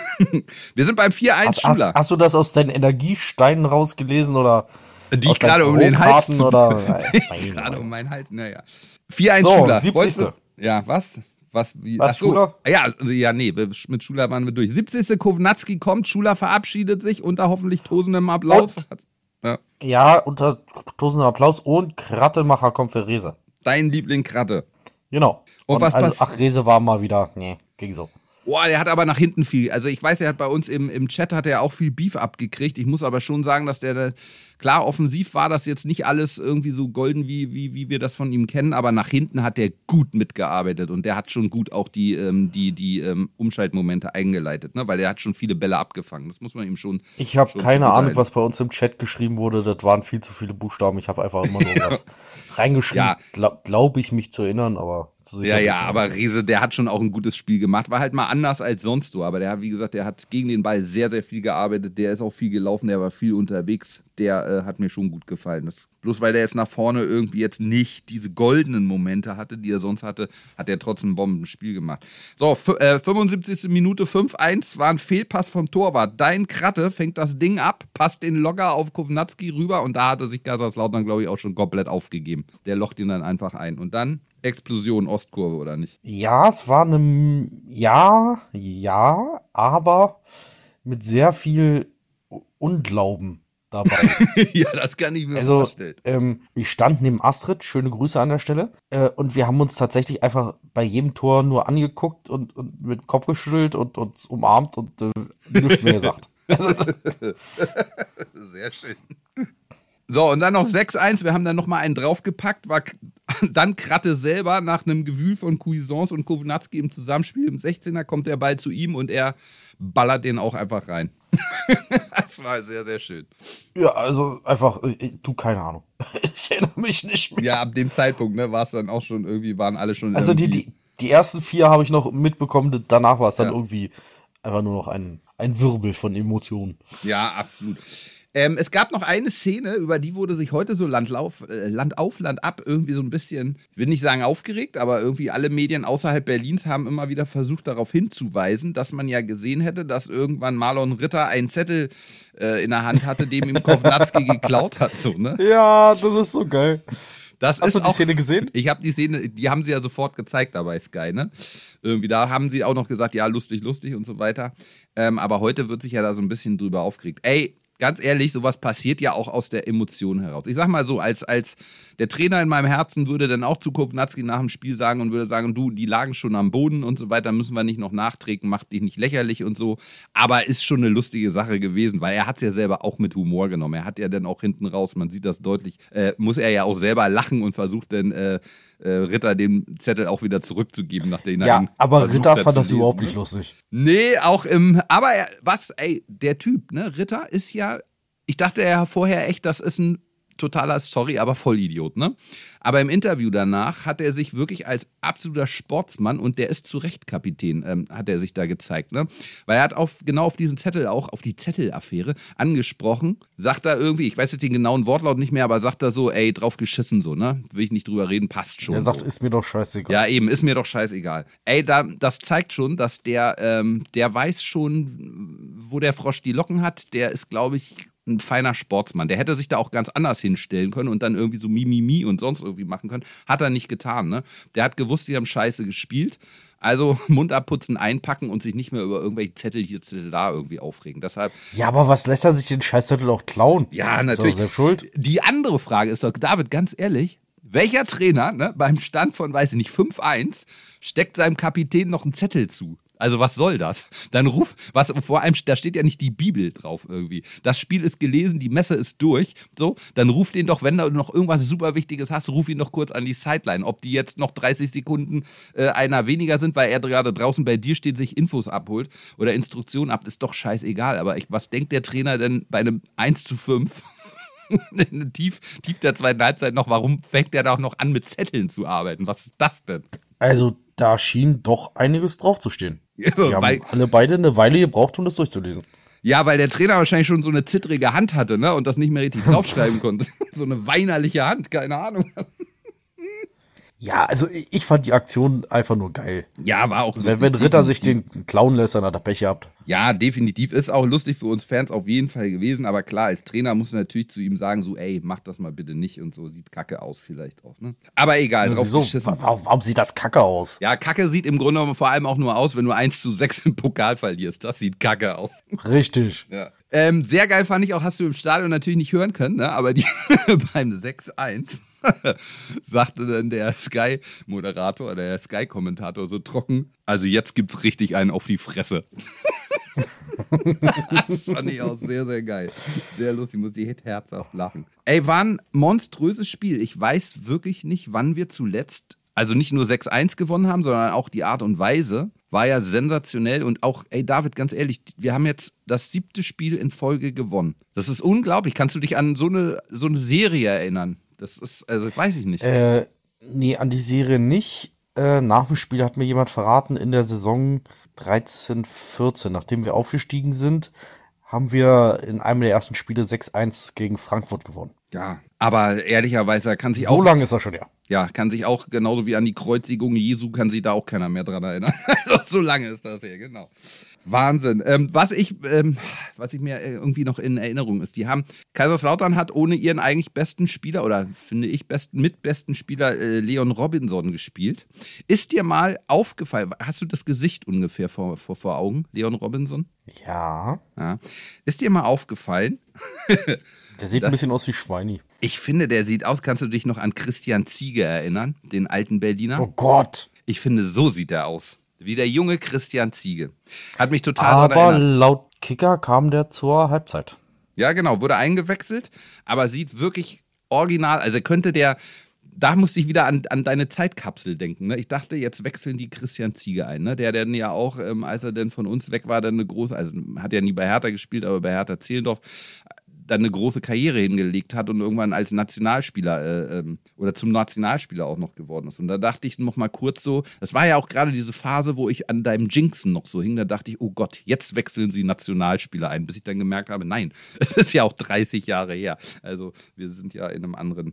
Wir sind beim 4-1 Schuler. Hast du das aus deinen Energiesteinen rausgelesen oder Die aus ich gerade deinen um den Hals Tarotkarten zu... oder Gerade um meinen Hals, naja. 4-1 So, Schuler. 70. Wolltest du- Ja, was? Wie? Was, Ach so. Schuler? Ja, nee, mit Schuler waren wir durch. 70. Kovnatski kommt, Schuler verabschiedet sich unter hoffentlich tosendem Applaus. Ja. Ja, unter tosendem Applaus und Krattemacher kommt für Rese. Dein Liebling Kratte. Genau. Und was also, pass- ach, Rese war mal wieder, nee, ging so. Boah, der hat aber nach hinten viel. Also ich weiß, er hat bei uns im Chat hat er auch viel Beef abgekriegt. Ich muss aber schon sagen, dass klar, offensiv war das jetzt nicht alles irgendwie so golden, wie wir das von ihm kennen, aber nach hinten hat er gut mitgearbeitet und der hat schon gut auch die Umschaltmomente eingeleitet, ne? Weil der hat schon viele Bälle abgefangen. Das muss man ihm schon. Ich habe schon keine Ahnung, zugutehalten. was bei uns im Chat geschrieben wurde. Das waren viel zu viele Buchstaben. Ich habe einfach immer nur was reingeschrieben. Ja. Glaube ich mich zu erinnern, aber so sicher Ja, bin ich aber Rese, der hat schon auch ein gutes Spiel gemacht. War halt mal anders als sonst so. Aber der, wie gesagt, der hat gegen den Ball sehr, sehr viel gearbeitet. Der ist auch viel gelaufen, der war viel unterwegs. Der hat mir schon gut gefallen. Bloß weil der jetzt nach vorne irgendwie jetzt nicht diese goldenen Momente hatte, die er sonst hatte, hat er trotzdem ein Bombenspiel gemacht. So, 75. Minute 5-1 war ein Fehlpass vom Torwart. Dein Kratte fängt das Ding ab, passt den Logger auf Kovnatski rüber und da hatte sich Kaiserslautern, glaube ich, auch schon komplett aufgegeben. Der locht ihn dann einfach ein. Und dann Explosion Ostkurve, oder nicht? Ja, es war eine. Ja, aber mit sehr viel Unglauben dabei. Ja, das kann ich mir Also, vorstellen. wir standen neben Astrid, schöne Grüße an der Stelle, und wir haben uns tatsächlich einfach bei jedem Tor nur angeguckt und mit dem Kopf geschüttelt und uns umarmt und nichts mehr gesagt. Sehr schön. So, und dann noch 6-1. Wir haben dann nochmal einen draufgepackt. War dann Kratte selber nach einem Gewühl von Cuisance und Kovnatski im Zusammenspiel. Im 16er kommt der Ball zu ihm und er ballert den auch einfach rein. Das war sehr, sehr schön. Ja, also einfach, du, keine Ahnung. Ich erinnere mich nicht mehr. Ja, ab dem Zeitpunkt, ne, war es dann auch schon irgendwie, waren alle schon Also irgendwie... die ersten 4 habe ich noch mitbekommen, danach war es dann Ja. irgendwie einfach nur noch ein Wirbel von Emotionen. Ja, absolut. Es gab noch eine Szene, über die wurde sich heute so Land auf, Land ab irgendwie so ein bisschen, ich will nicht sagen aufgeregt, aber irgendwie alle Medien außerhalb Berlins haben immer wieder versucht, darauf hinzuweisen, dass man ja gesehen hätte, dass irgendwann Marlon Ritter einen Zettel in der Hand hatte, dem ihm Kovnatski geklaut hat. So, ne? Ja, das ist so geil. Das Hast ist du die auch, Szene gesehen? Ich habe die Szene, die haben sie ja sofort gezeigt da bei Sky, ne? Irgendwie, da haben sie auch noch gesagt, ja, lustig, lustig und so weiter. Aber heute wird sich ja da so ein bisschen drüber aufgeregt. Ey, ganz ehrlich, sowas passiert ja auch aus der Emotion heraus. Ich sag mal so, als der Trainer in meinem Herzen würde dann auch zu Kovnatski nach dem Spiel sagen und würde sagen, du, die lagen schon am Boden und so weiter, müssen wir nicht noch nachtreten, macht dich nicht lächerlich und so. Aber ist schon eine lustige Sache gewesen, weil er hat es ja selber auch mit Humor genommen. Er hat ja dann auch hinten raus, man sieht das deutlich, muss er ja auch selber lachen und versucht dann Ritter den Zettel auch wieder zurückzugeben, nachdem er ihn aber versucht Ritter hat fand zu das lesen, überhaupt ne? nicht lustig. Nee, auch aber der Typ, ne, Ritter ist ja, ich dachte ja vorher echt, das ist ein totaler, sorry, aber Vollidiot, ne? Aber im Interview danach hat er sich wirklich als absoluter Sportsmann und der ist zu Recht Kapitän, hat er sich da gezeigt, ne? Weil er hat genau auf diesen Zettel auch, auf die Zettelaffäre angesprochen, sagt er irgendwie, ich weiß jetzt den genauen Wortlaut nicht mehr, aber sagt er so, ey, drauf geschissen so, ne? Will ich nicht drüber reden, passt schon. Er sagt, so. ist mir doch scheißegal. Ja, eben, ist mir doch scheißegal. Ey, das zeigt schon, dass der weiß schon, wo der Frosch die Locken hat. Der ist, glaube ich, ein feiner Sportsmann. Der hätte sich da auch ganz anders hinstellen können und dann irgendwie so Mimimi und sonst irgendwie machen können. Hat er nicht getan, ne? Der hat gewusst, die haben scheiße gespielt. Also Mund abputzen, einpacken und sich nicht mehr über irgendwelche Zettel hier, Zettel da irgendwie aufregen. Deshalb. Ja, aber was lässt er sich den Scheißzettel auch klauen? Ja, Ist natürlich. er selbst schuld? Die andere Frage ist doch, David, ganz ehrlich, welcher Trainer, ne, beim Stand von, weiß ich nicht, 5-1, steckt seinem Kapitän noch einen Zettel zu? Also was soll das? Dann vor allem, da steht ja nicht die Bibel drauf irgendwie. Das Spiel ist gelesen, die Messe ist durch. So, dann ruf den doch, wenn du noch irgendwas super Wichtiges hast, ruf ihn doch kurz an die Sideline. Ob die jetzt noch 30 Sekunden einer weniger sind, weil er gerade draußen bei dir steht, sich Infos abholt oder Instruktionen ab, ist doch scheißegal. Aber was denkt der Trainer denn bei einem 1:5? tief der zweiten Halbzeit noch, warum fängt der da auch noch an, mit Zetteln zu arbeiten? Was ist das denn? Also, da schien doch einiges draufzustehen. Ja, Die haben alle beide eine Weile gebraucht, um das durchzulesen. Ja, weil der Trainer wahrscheinlich schon so eine zittrige Hand hatte, ne? Und das nicht mehr richtig draufschreiben konnte. So eine weinerliche Hand, keine Ahnung. Ja, also ich fand die Aktion einfach nur geil. Ja, war auch lustig. Wenn Ritter sich den klauen lässt, dann hat er Pech gehabt. Ja, definitiv. Ist auch lustig für uns Fans auf jeden Fall gewesen. Aber klar, als Trainer musst du natürlich zu ihm sagen, so, ey, mach das mal bitte nicht und so. Sieht kacke aus vielleicht auch, ne? Aber egal, drauf geschissen. Warum sieht das kacke aus? Ja, kacke sieht im Grunde genommen vor allem auch nur aus, wenn du 1:6 im Pokal verlierst. Das sieht kacke aus. Richtig. Ja. Sehr geil fand ich auch, hast du im Stadion natürlich nicht hören können, ne? Aber beim 6:1 sagte dann der Sky-Moderator, der Sky-Kommentator so trocken, also jetzt gibt's richtig einen auf die Fresse. Das fand ich auch sehr, sehr geil. Sehr lustig, muss ich herzhaft lachen. Ey, war ein monströses Spiel. Ich weiß wirklich nicht, wann wir zuletzt, also nicht nur 6:1 gewonnen haben, sondern auch die Art und Weise war ja sensationell. Und auch, ey David, ganz ehrlich, wir haben jetzt das 7. Spiel in Folge gewonnen. Das ist unglaublich. Kannst du dich an so eine Serie erinnern? Das ist, also weiß ich nicht. Nee, an die Serie nicht. Nach dem Spiel hat mir jemand verraten, in der Saison 13/14, nachdem wir aufgestiegen sind, haben wir in einem der ersten Spiele 6:1 gegen Frankfurt gewonnen. Ja, aber ehrlicherweise kann sich So auch... lange ist das schon, ja. Ja, kann sich auch, genauso wie an die Kreuzigung Jesu, kann sich da auch keiner mehr dran erinnern. Also so lange ist das her, genau. Wahnsinn. Was ich mir irgendwie noch in Erinnerung ist, die haben, Kaiserslautern hat ohne ihren eigentlich besten Spieler, oder finde ich mitbesten Spieler, Leon Robinson gespielt. Ist dir mal aufgefallen, hast du das Gesicht ungefähr vor Augen, Leon Robinson? Ja. Ja. Ist dir mal aufgefallen? Der sieht ein bisschen aus wie Schweini. Ich finde, der sieht aus, kannst du dich noch an Christian Ziege erinnern, den alten Berliner? Oh Gott. Ich finde, so sieht er aus. Wie der junge Christian Ziege. Hat mich total daran Aber erinnert. laut Kicker kam der zur Halbzeit. Ja, genau, wurde eingewechselt, aber sieht wirklich original, also da musste ich wieder an deine Zeitkapsel denken. Ne? Ich dachte, jetzt wechseln die Christian Ziege ein, ne? Der dann ja auch, als er dann von uns weg war, dann eine große, also hat ja nie bei Hertha gespielt, aber bei Hertha Zehlendorf dann eine große Karriere hingelegt hat und irgendwann als Nationalspieler oder zum Nationalspieler auch noch geworden ist. Und da dachte ich noch mal kurz so, das war ja auch gerade diese Phase, wo ich an deinem Jinxen noch so hing, da dachte ich, oh Gott, jetzt wechseln sie Nationalspieler ein, bis ich dann gemerkt habe, nein, es ist ja auch 30 Jahre her. Also wir sind ja in einem anderen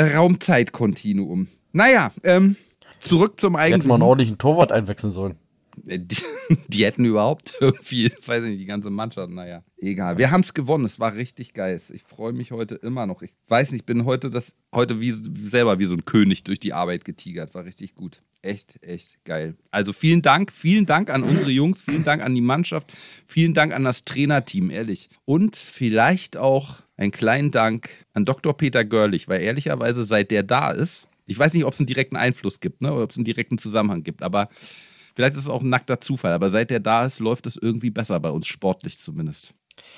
Raumzeitkontinuum. Naja, zurück zum Hätte man einen eigentlichen... ordentlichen Torwart einwechseln sollen. Die hätten überhaupt irgendwie, weiß ich nicht, die ganze Mannschaft, naja, egal. Wir haben es gewonnen, es war richtig geil. Ich freue mich heute immer noch. Ich weiß nicht, ich bin heute selber wie so ein König durch die Arbeit getigert. War richtig gut. Echt geil. Also vielen Dank an unsere Jungs, vielen Dank an die Mannschaft, vielen Dank an das Trainerteam, ehrlich. Und vielleicht auch einen kleinen Dank an Dr. Peter Görlich, weil ehrlicherweise, seit der da ist, ich weiß nicht, ob es einen direkten Einfluss gibt, ne, oder ob es einen direkten Zusammenhang gibt, aber vielleicht ist es auch ein nackter Zufall, aber seit der da ist, läuft es irgendwie besser bei uns, sportlich zumindest.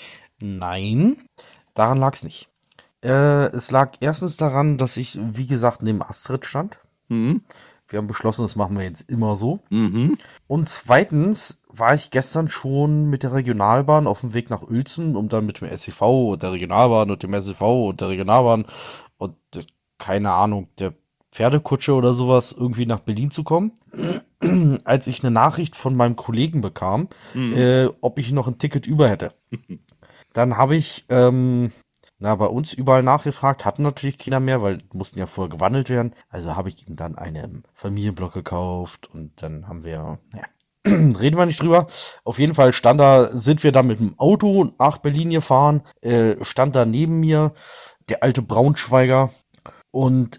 Nein, daran lag es nicht. Es lag erstens daran, dass ich, wie gesagt, neben Astrid stand. Mhm. Wir haben beschlossen, das machen wir jetzt immer so. Mhm. Und zweitens war ich gestern schon mit der Regionalbahn auf dem Weg nach Uelzen, um dann mit dem SCV und der Regionalbahn und dem SCV und der Regionalbahn und keine Ahnung, der Pferdekutsche oder sowas irgendwie nach Berlin zu kommen. Als ich eine Nachricht von meinem Kollegen bekam, ob ich noch ein Ticket über hätte. Dann habe ich bei uns überall nachgefragt, hatten natürlich keiner mehr, weil mussten ja vorher gewandelt werden. Also habe ich ihm dann einen Familienblock gekauft und dann haben wir, reden wir nicht drüber. Auf jeden Fall sind wir da mit dem Auto nach Berlin gefahren, stand da neben mir der alte Braunschweiger und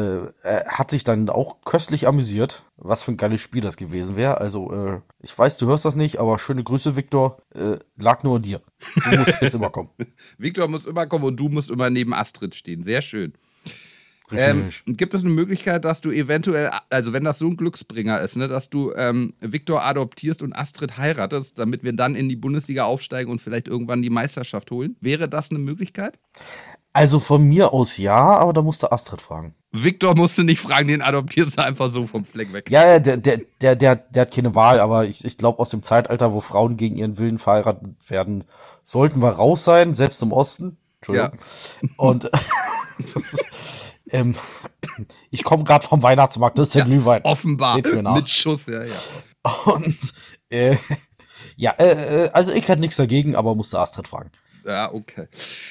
hat sich dann auch köstlich amüsiert, was für ein geiles Spiel das gewesen wäre. Also ich weiß, du hörst das nicht, aber schöne Grüße, Viktor, lag nur an dir. Du musst jetzt immer kommen. Viktor muss immer kommen und du musst immer neben Astrid stehen. Sehr schön. Richtig. Gibt es eine Möglichkeit, dass du eventuell, also wenn das so ein Glücksbringer ist, ne, dass du Viktor adoptierst und Astrid heiratest, damit wir dann in die Bundesliga aufsteigen und vielleicht irgendwann die Meisterschaft holen? Wäre das eine Möglichkeit? Also von mir aus ja, aber da musste Astrid fragen. Viktor musste nicht fragen, den adoptierst du einfach so vom Fleck weg. Ja, der hat keine Wahl, aber ich glaube, aus dem Zeitalter, wo Frauen gegen ihren Willen verheiratet werden, sollten wir raus sein, selbst im Osten. Entschuldigung. Ja. Und ich komme gerade vom Weihnachtsmarkt, das ist der Glühwein. Offenbar, Seht's mir nach. mit Schuss, ja. Und also ich hatte nichts dagegen, aber musste Astrid fragen. Ja, okay.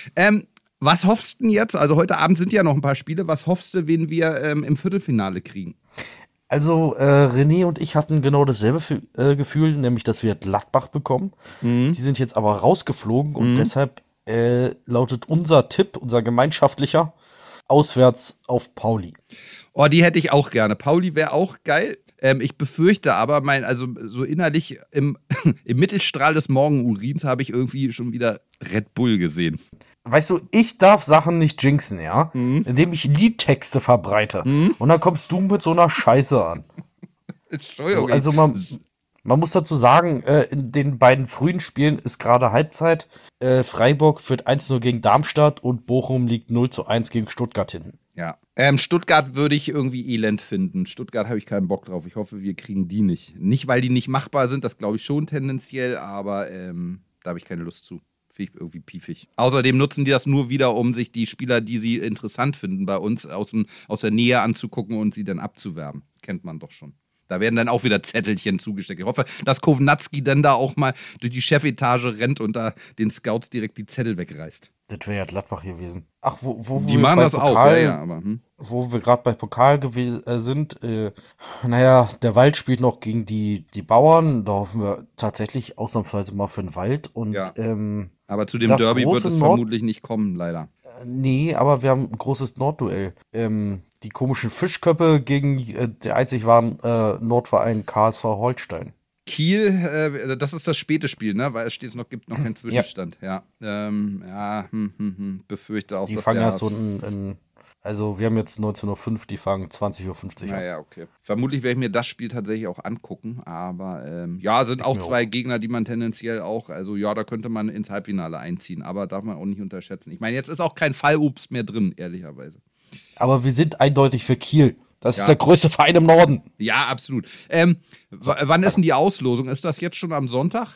Was hoffst du denn jetzt? Also heute Abend sind ja noch ein paar Spiele. Was hoffst du, wen wir im Viertelfinale kriegen? Also René und ich hatten genau dasselbe Gefühl, nämlich, dass wir Gladbach bekommen. Die sind jetzt aber rausgeflogen und deshalb lautet unser Tipp, unser gemeinschaftlicher, auswärts auf Pauli. Oh, die hätte ich auch gerne. Pauli wäre auch geil. Ich befürchte aber, so innerlich im Mittelstrahl des Morgenurins habe ich irgendwie schon wieder Red Bull gesehen. Weißt du, ich darf Sachen nicht jinxen, ja? Indem ich Liedtexte verbreite. Und dann kommst du mit so einer Scheiße an. Entschuldigung. So, also man muss dazu sagen, in den beiden frühen Spielen ist gerade Halbzeit. Freiburg führt 1-0 gegen Darmstadt und Bochum liegt 0-1 gegen Stuttgart hinten. Ja. Stuttgart würde ich irgendwie elend finden. Stuttgart habe ich keinen Bock drauf. Ich hoffe, wir kriegen die nicht. Nicht, weil die nicht machbar sind, das glaube ich schon tendenziell, aber da habe ich keine Lust zu. Finde ich irgendwie piefig. Außerdem nutzen die das nur wieder, um sich die Spieler, die sie interessant finden, bei uns aus der Nähe anzugucken und sie dann abzuwerben. Kennt man doch schon. Da werden dann auch wieder Zettelchen zugesteckt. Ich hoffe, dass Kovnatski dann da auch mal durch die Chefetage rennt und da den Scouts direkt die Zettel wegreißt. Das wäre ja Gladbach gewesen. Ach, wo die machen das Pokal, auch, ja, aber. Wo wir gerade bei Pokal sind, der Wald spielt noch gegen die Bauern. Da hoffen wir tatsächlich ausnahmsweise mal für den Wald. Und, ja. Aber zu dem Derby wird es vermutlich nicht kommen, leider. Nee, aber wir haben ein großes Nordduell. Die komischen Fischköppe gegen der einzig wahren Nordverein KSV Holstein. Kiel, das ist das späte Spiel, ne? Weil es gibt noch keinen Zwischenstand. Ja. Befürchte auch, die dass fangen ja so also wir haben jetzt 19:05 Uhr, die fangen 20:50 Uhr an. Naja, okay. Vermutlich werde ich mir das Spiel tatsächlich auch angucken, aber sind auch zwei Gegner, die man tendenziell auch, also ja, da könnte man ins Halbfinale einziehen, aber darf man auch nicht unterschätzen. Ich meine, jetzt ist auch kein Fallobst mehr drin, ehrlicherweise. Aber wir sind eindeutig für Kiel. Das ist der größte Verein im Norden. Ja, absolut. Wann ist denn die Auslosung? Ist das jetzt schon am Sonntag?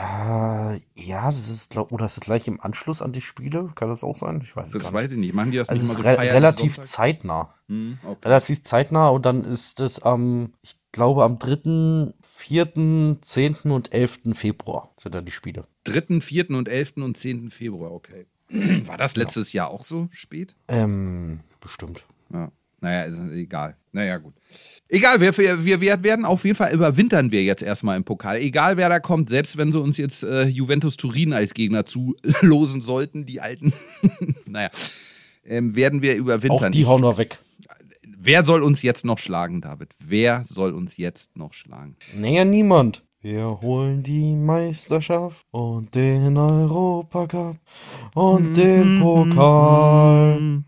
Ja, das ist, oder ist das gleich im Anschluss an die Spiele? Kann das auch sein? Ich weiß es gar nicht. Das weiß ich nicht. Machen die das also nicht mal so feierlich? Relativ zeitnah. Okay. Relativ zeitnah und dann ist es ich glaube am 3., 4., 10. und 11. Februar sind dann die Spiele. 3., 4. und 11. und 10. Februar, okay. War das letztes Jahr auch so spät? Bestimmt. Ja. Naja, ist egal. Naja, gut. Egal, wir werden auf jeden Fall überwintern wir jetzt erstmal im Pokal. Egal, wer da kommt, selbst wenn sie uns jetzt Juventus Turin als Gegner zulosen sollten, die alten, naja, werden wir überwintern. Auch die hauen wir weg. Wer soll uns jetzt noch schlagen, David? Wer soll uns jetzt noch schlagen? Naja, niemand. Wir holen die Meisterschaft und den Europacup und den Pokal.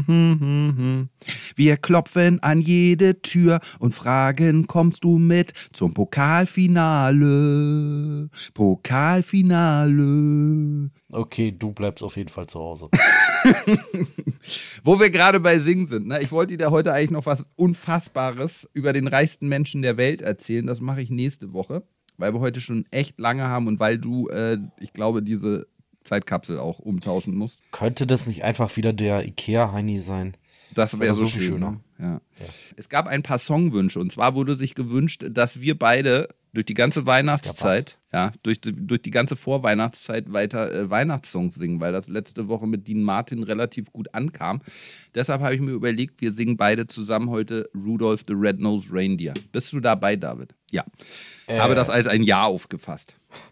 Wir klopfen an jede Tür und fragen, kommst du mit zum Pokalfinale? Pokalfinale. Okay, du bleibst auf jeden Fall zu Hause. Wo wir gerade bei Singen sind, ne? Ich wollte dir heute eigentlich noch was Unfassbares über den reichsten Menschen der Welt erzählen. Das mache ich nächste Woche, weil wir heute schon echt lange haben und weil du, ich glaube, diese Zeitkapsel auch umtauschen musst. Könnte das nicht einfach wieder der Ikea-Heini sein? Das wäre so schön, ne? Ja. Es gab ein paar Songwünsche und zwar wurde sich gewünscht, dass wir beide durch die ganze Weihnachtszeit, durch die ganze Vorweihnachtszeit weiter Weihnachtssongs singen, weil das letzte Woche mit Dean Martin relativ gut ankam. Deshalb habe ich mir überlegt, wir singen beide zusammen heute Rudolph the Red-Nosed Reindeer. Bist du dabei, David? Ja. Habe das als ein Ja aufgefasst.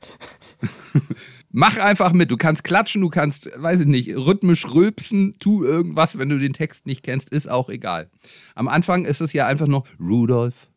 Mach einfach mit. Du kannst klatschen, du kannst, weiß ich nicht, rhythmisch rülpsen, tu irgendwas, wenn du den Text nicht kennst, ist auch egal. Am Anfang ist es ja einfach nur Rudolph,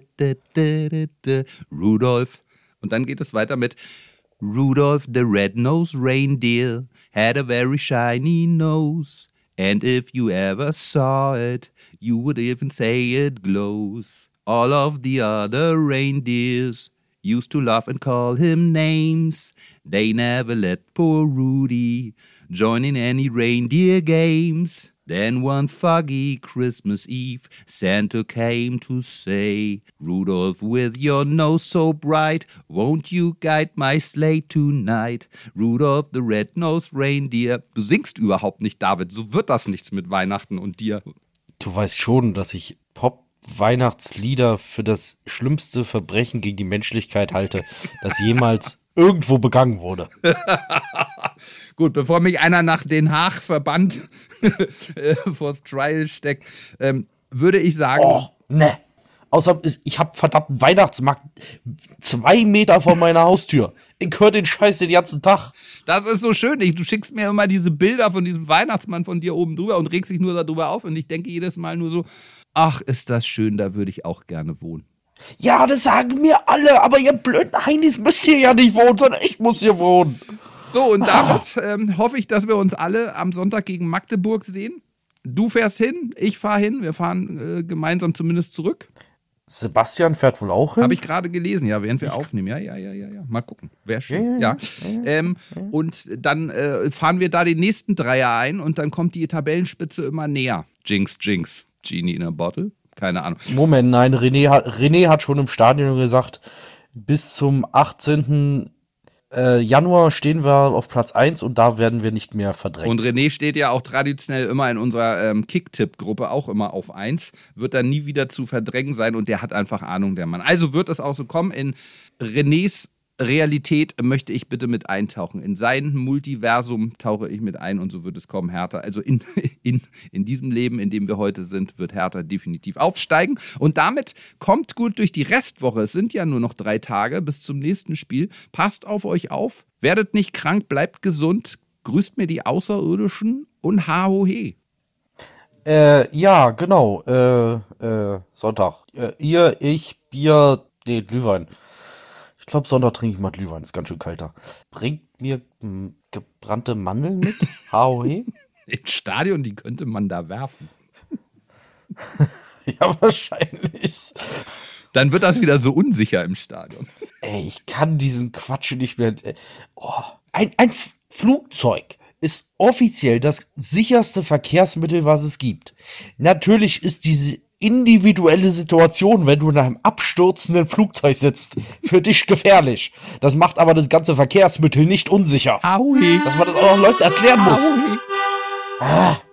Rudolph. Und dann geht es weiter mit Rudolph the red-nosed reindeer had a very shiny nose. And if you ever saw it, you would even say it glows. All of the other reindeers used to laugh and call him names. They never let poor Rudy join in any reindeer games. Then one foggy Christmas Eve, Santa came to say, Rudolph, with your nose so bright, won't you guide my sleigh tonight? Rudolph the red-nosed reindeer. Du singst überhaupt nicht, David. So wird das nichts mit Weihnachten und dir. Du weißt schon, dass ich Pop-Weihnachtslieder für das schlimmste Verbrechen gegen die Menschlichkeit halte, das jemals irgendwo begangen wurde. Gut, bevor mich einer nach Den Haag-Verband vors Trial steckt, würde ich sagen... Oh, ne. Außer ich hab verdammten Weihnachtsmarkt 2 Meter vor meiner Haustür. Ich höre den Scheiß den ganzen Tag. Das ist so schön. Du schickst mir immer diese Bilder von diesem Weihnachtsmann von dir oben drüber und regst dich nur darüber auf. Und ich denke jedes Mal nur so, ach, ist das schön, da würde ich auch gerne wohnen. Ja, das sagen mir alle, aber ihr blöden Heinis müsst hier ja nicht wohnen, sondern ich muss hier wohnen. So, und damit hoffe ich, dass wir uns alle am Sonntag gegen Magdeburg sehen. Du fährst hin, ich fahre hin, wir fahren gemeinsam zumindest zurück. Sebastian fährt wohl auch hin? Habe ich gerade gelesen, ja, während wir aufnehmen. Ja. Mal gucken. Wäre schön. Ja. Und dann fahren wir da den nächsten Dreier ein und dann kommt die Tabellenspitze immer näher. Jinx, Jinx. Genie in a Bottle? Keine Ahnung. Moment, nein, René hat schon im Stadion gesagt, bis zum 18. Januar stehen wir auf Platz 1 und da werden wir nicht mehr verdrängt. Und René steht ja auch traditionell immer in unserer Kick-Tipp-Gruppe auch immer auf 1, wird dann nie wieder zu verdrängen sein und der hat einfach Ahnung, der Mann. Also wird es auch so kommen. In Renés Realität möchte ich bitte mit eintauchen. In sein Multiversum tauche ich mit ein und so wird es kommen, Hertha. Also in diesem Leben, in dem wir heute sind, wird Hertha definitiv aufsteigen. Und damit kommt gut durch die Restwoche. Es sind ja nur noch 3 Tage bis zum nächsten Spiel. Passt auf euch auf, werdet nicht krank, bleibt gesund, grüßt mir die Außerirdischen und ha-ho-he. Ja, genau. Sonntag. Ihr, ich, Bier, Glühwein. Ich glaube, Sonntag trinke ich mal Glühwein, ist ganz schön kalter. Bringt mir gebrannte Mandeln mit? HOE? Ins Stadion, die könnte man da werfen. Ja, wahrscheinlich. Dann wird das wieder so unsicher im Stadion. Ey, ich kann diesen Quatsch nicht mehr. Ein Flugzeug ist offiziell das sicherste Verkehrsmittel, was es gibt. Natürlich ist diese individuelle Situation, wenn du in einem abstürzenden Flugzeug sitzt, für dich gefährlich. Das macht aber das ganze Verkehrsmittel nicht unsicher. Aui. Dass man das auch noch Leuten erklären muss. Aui.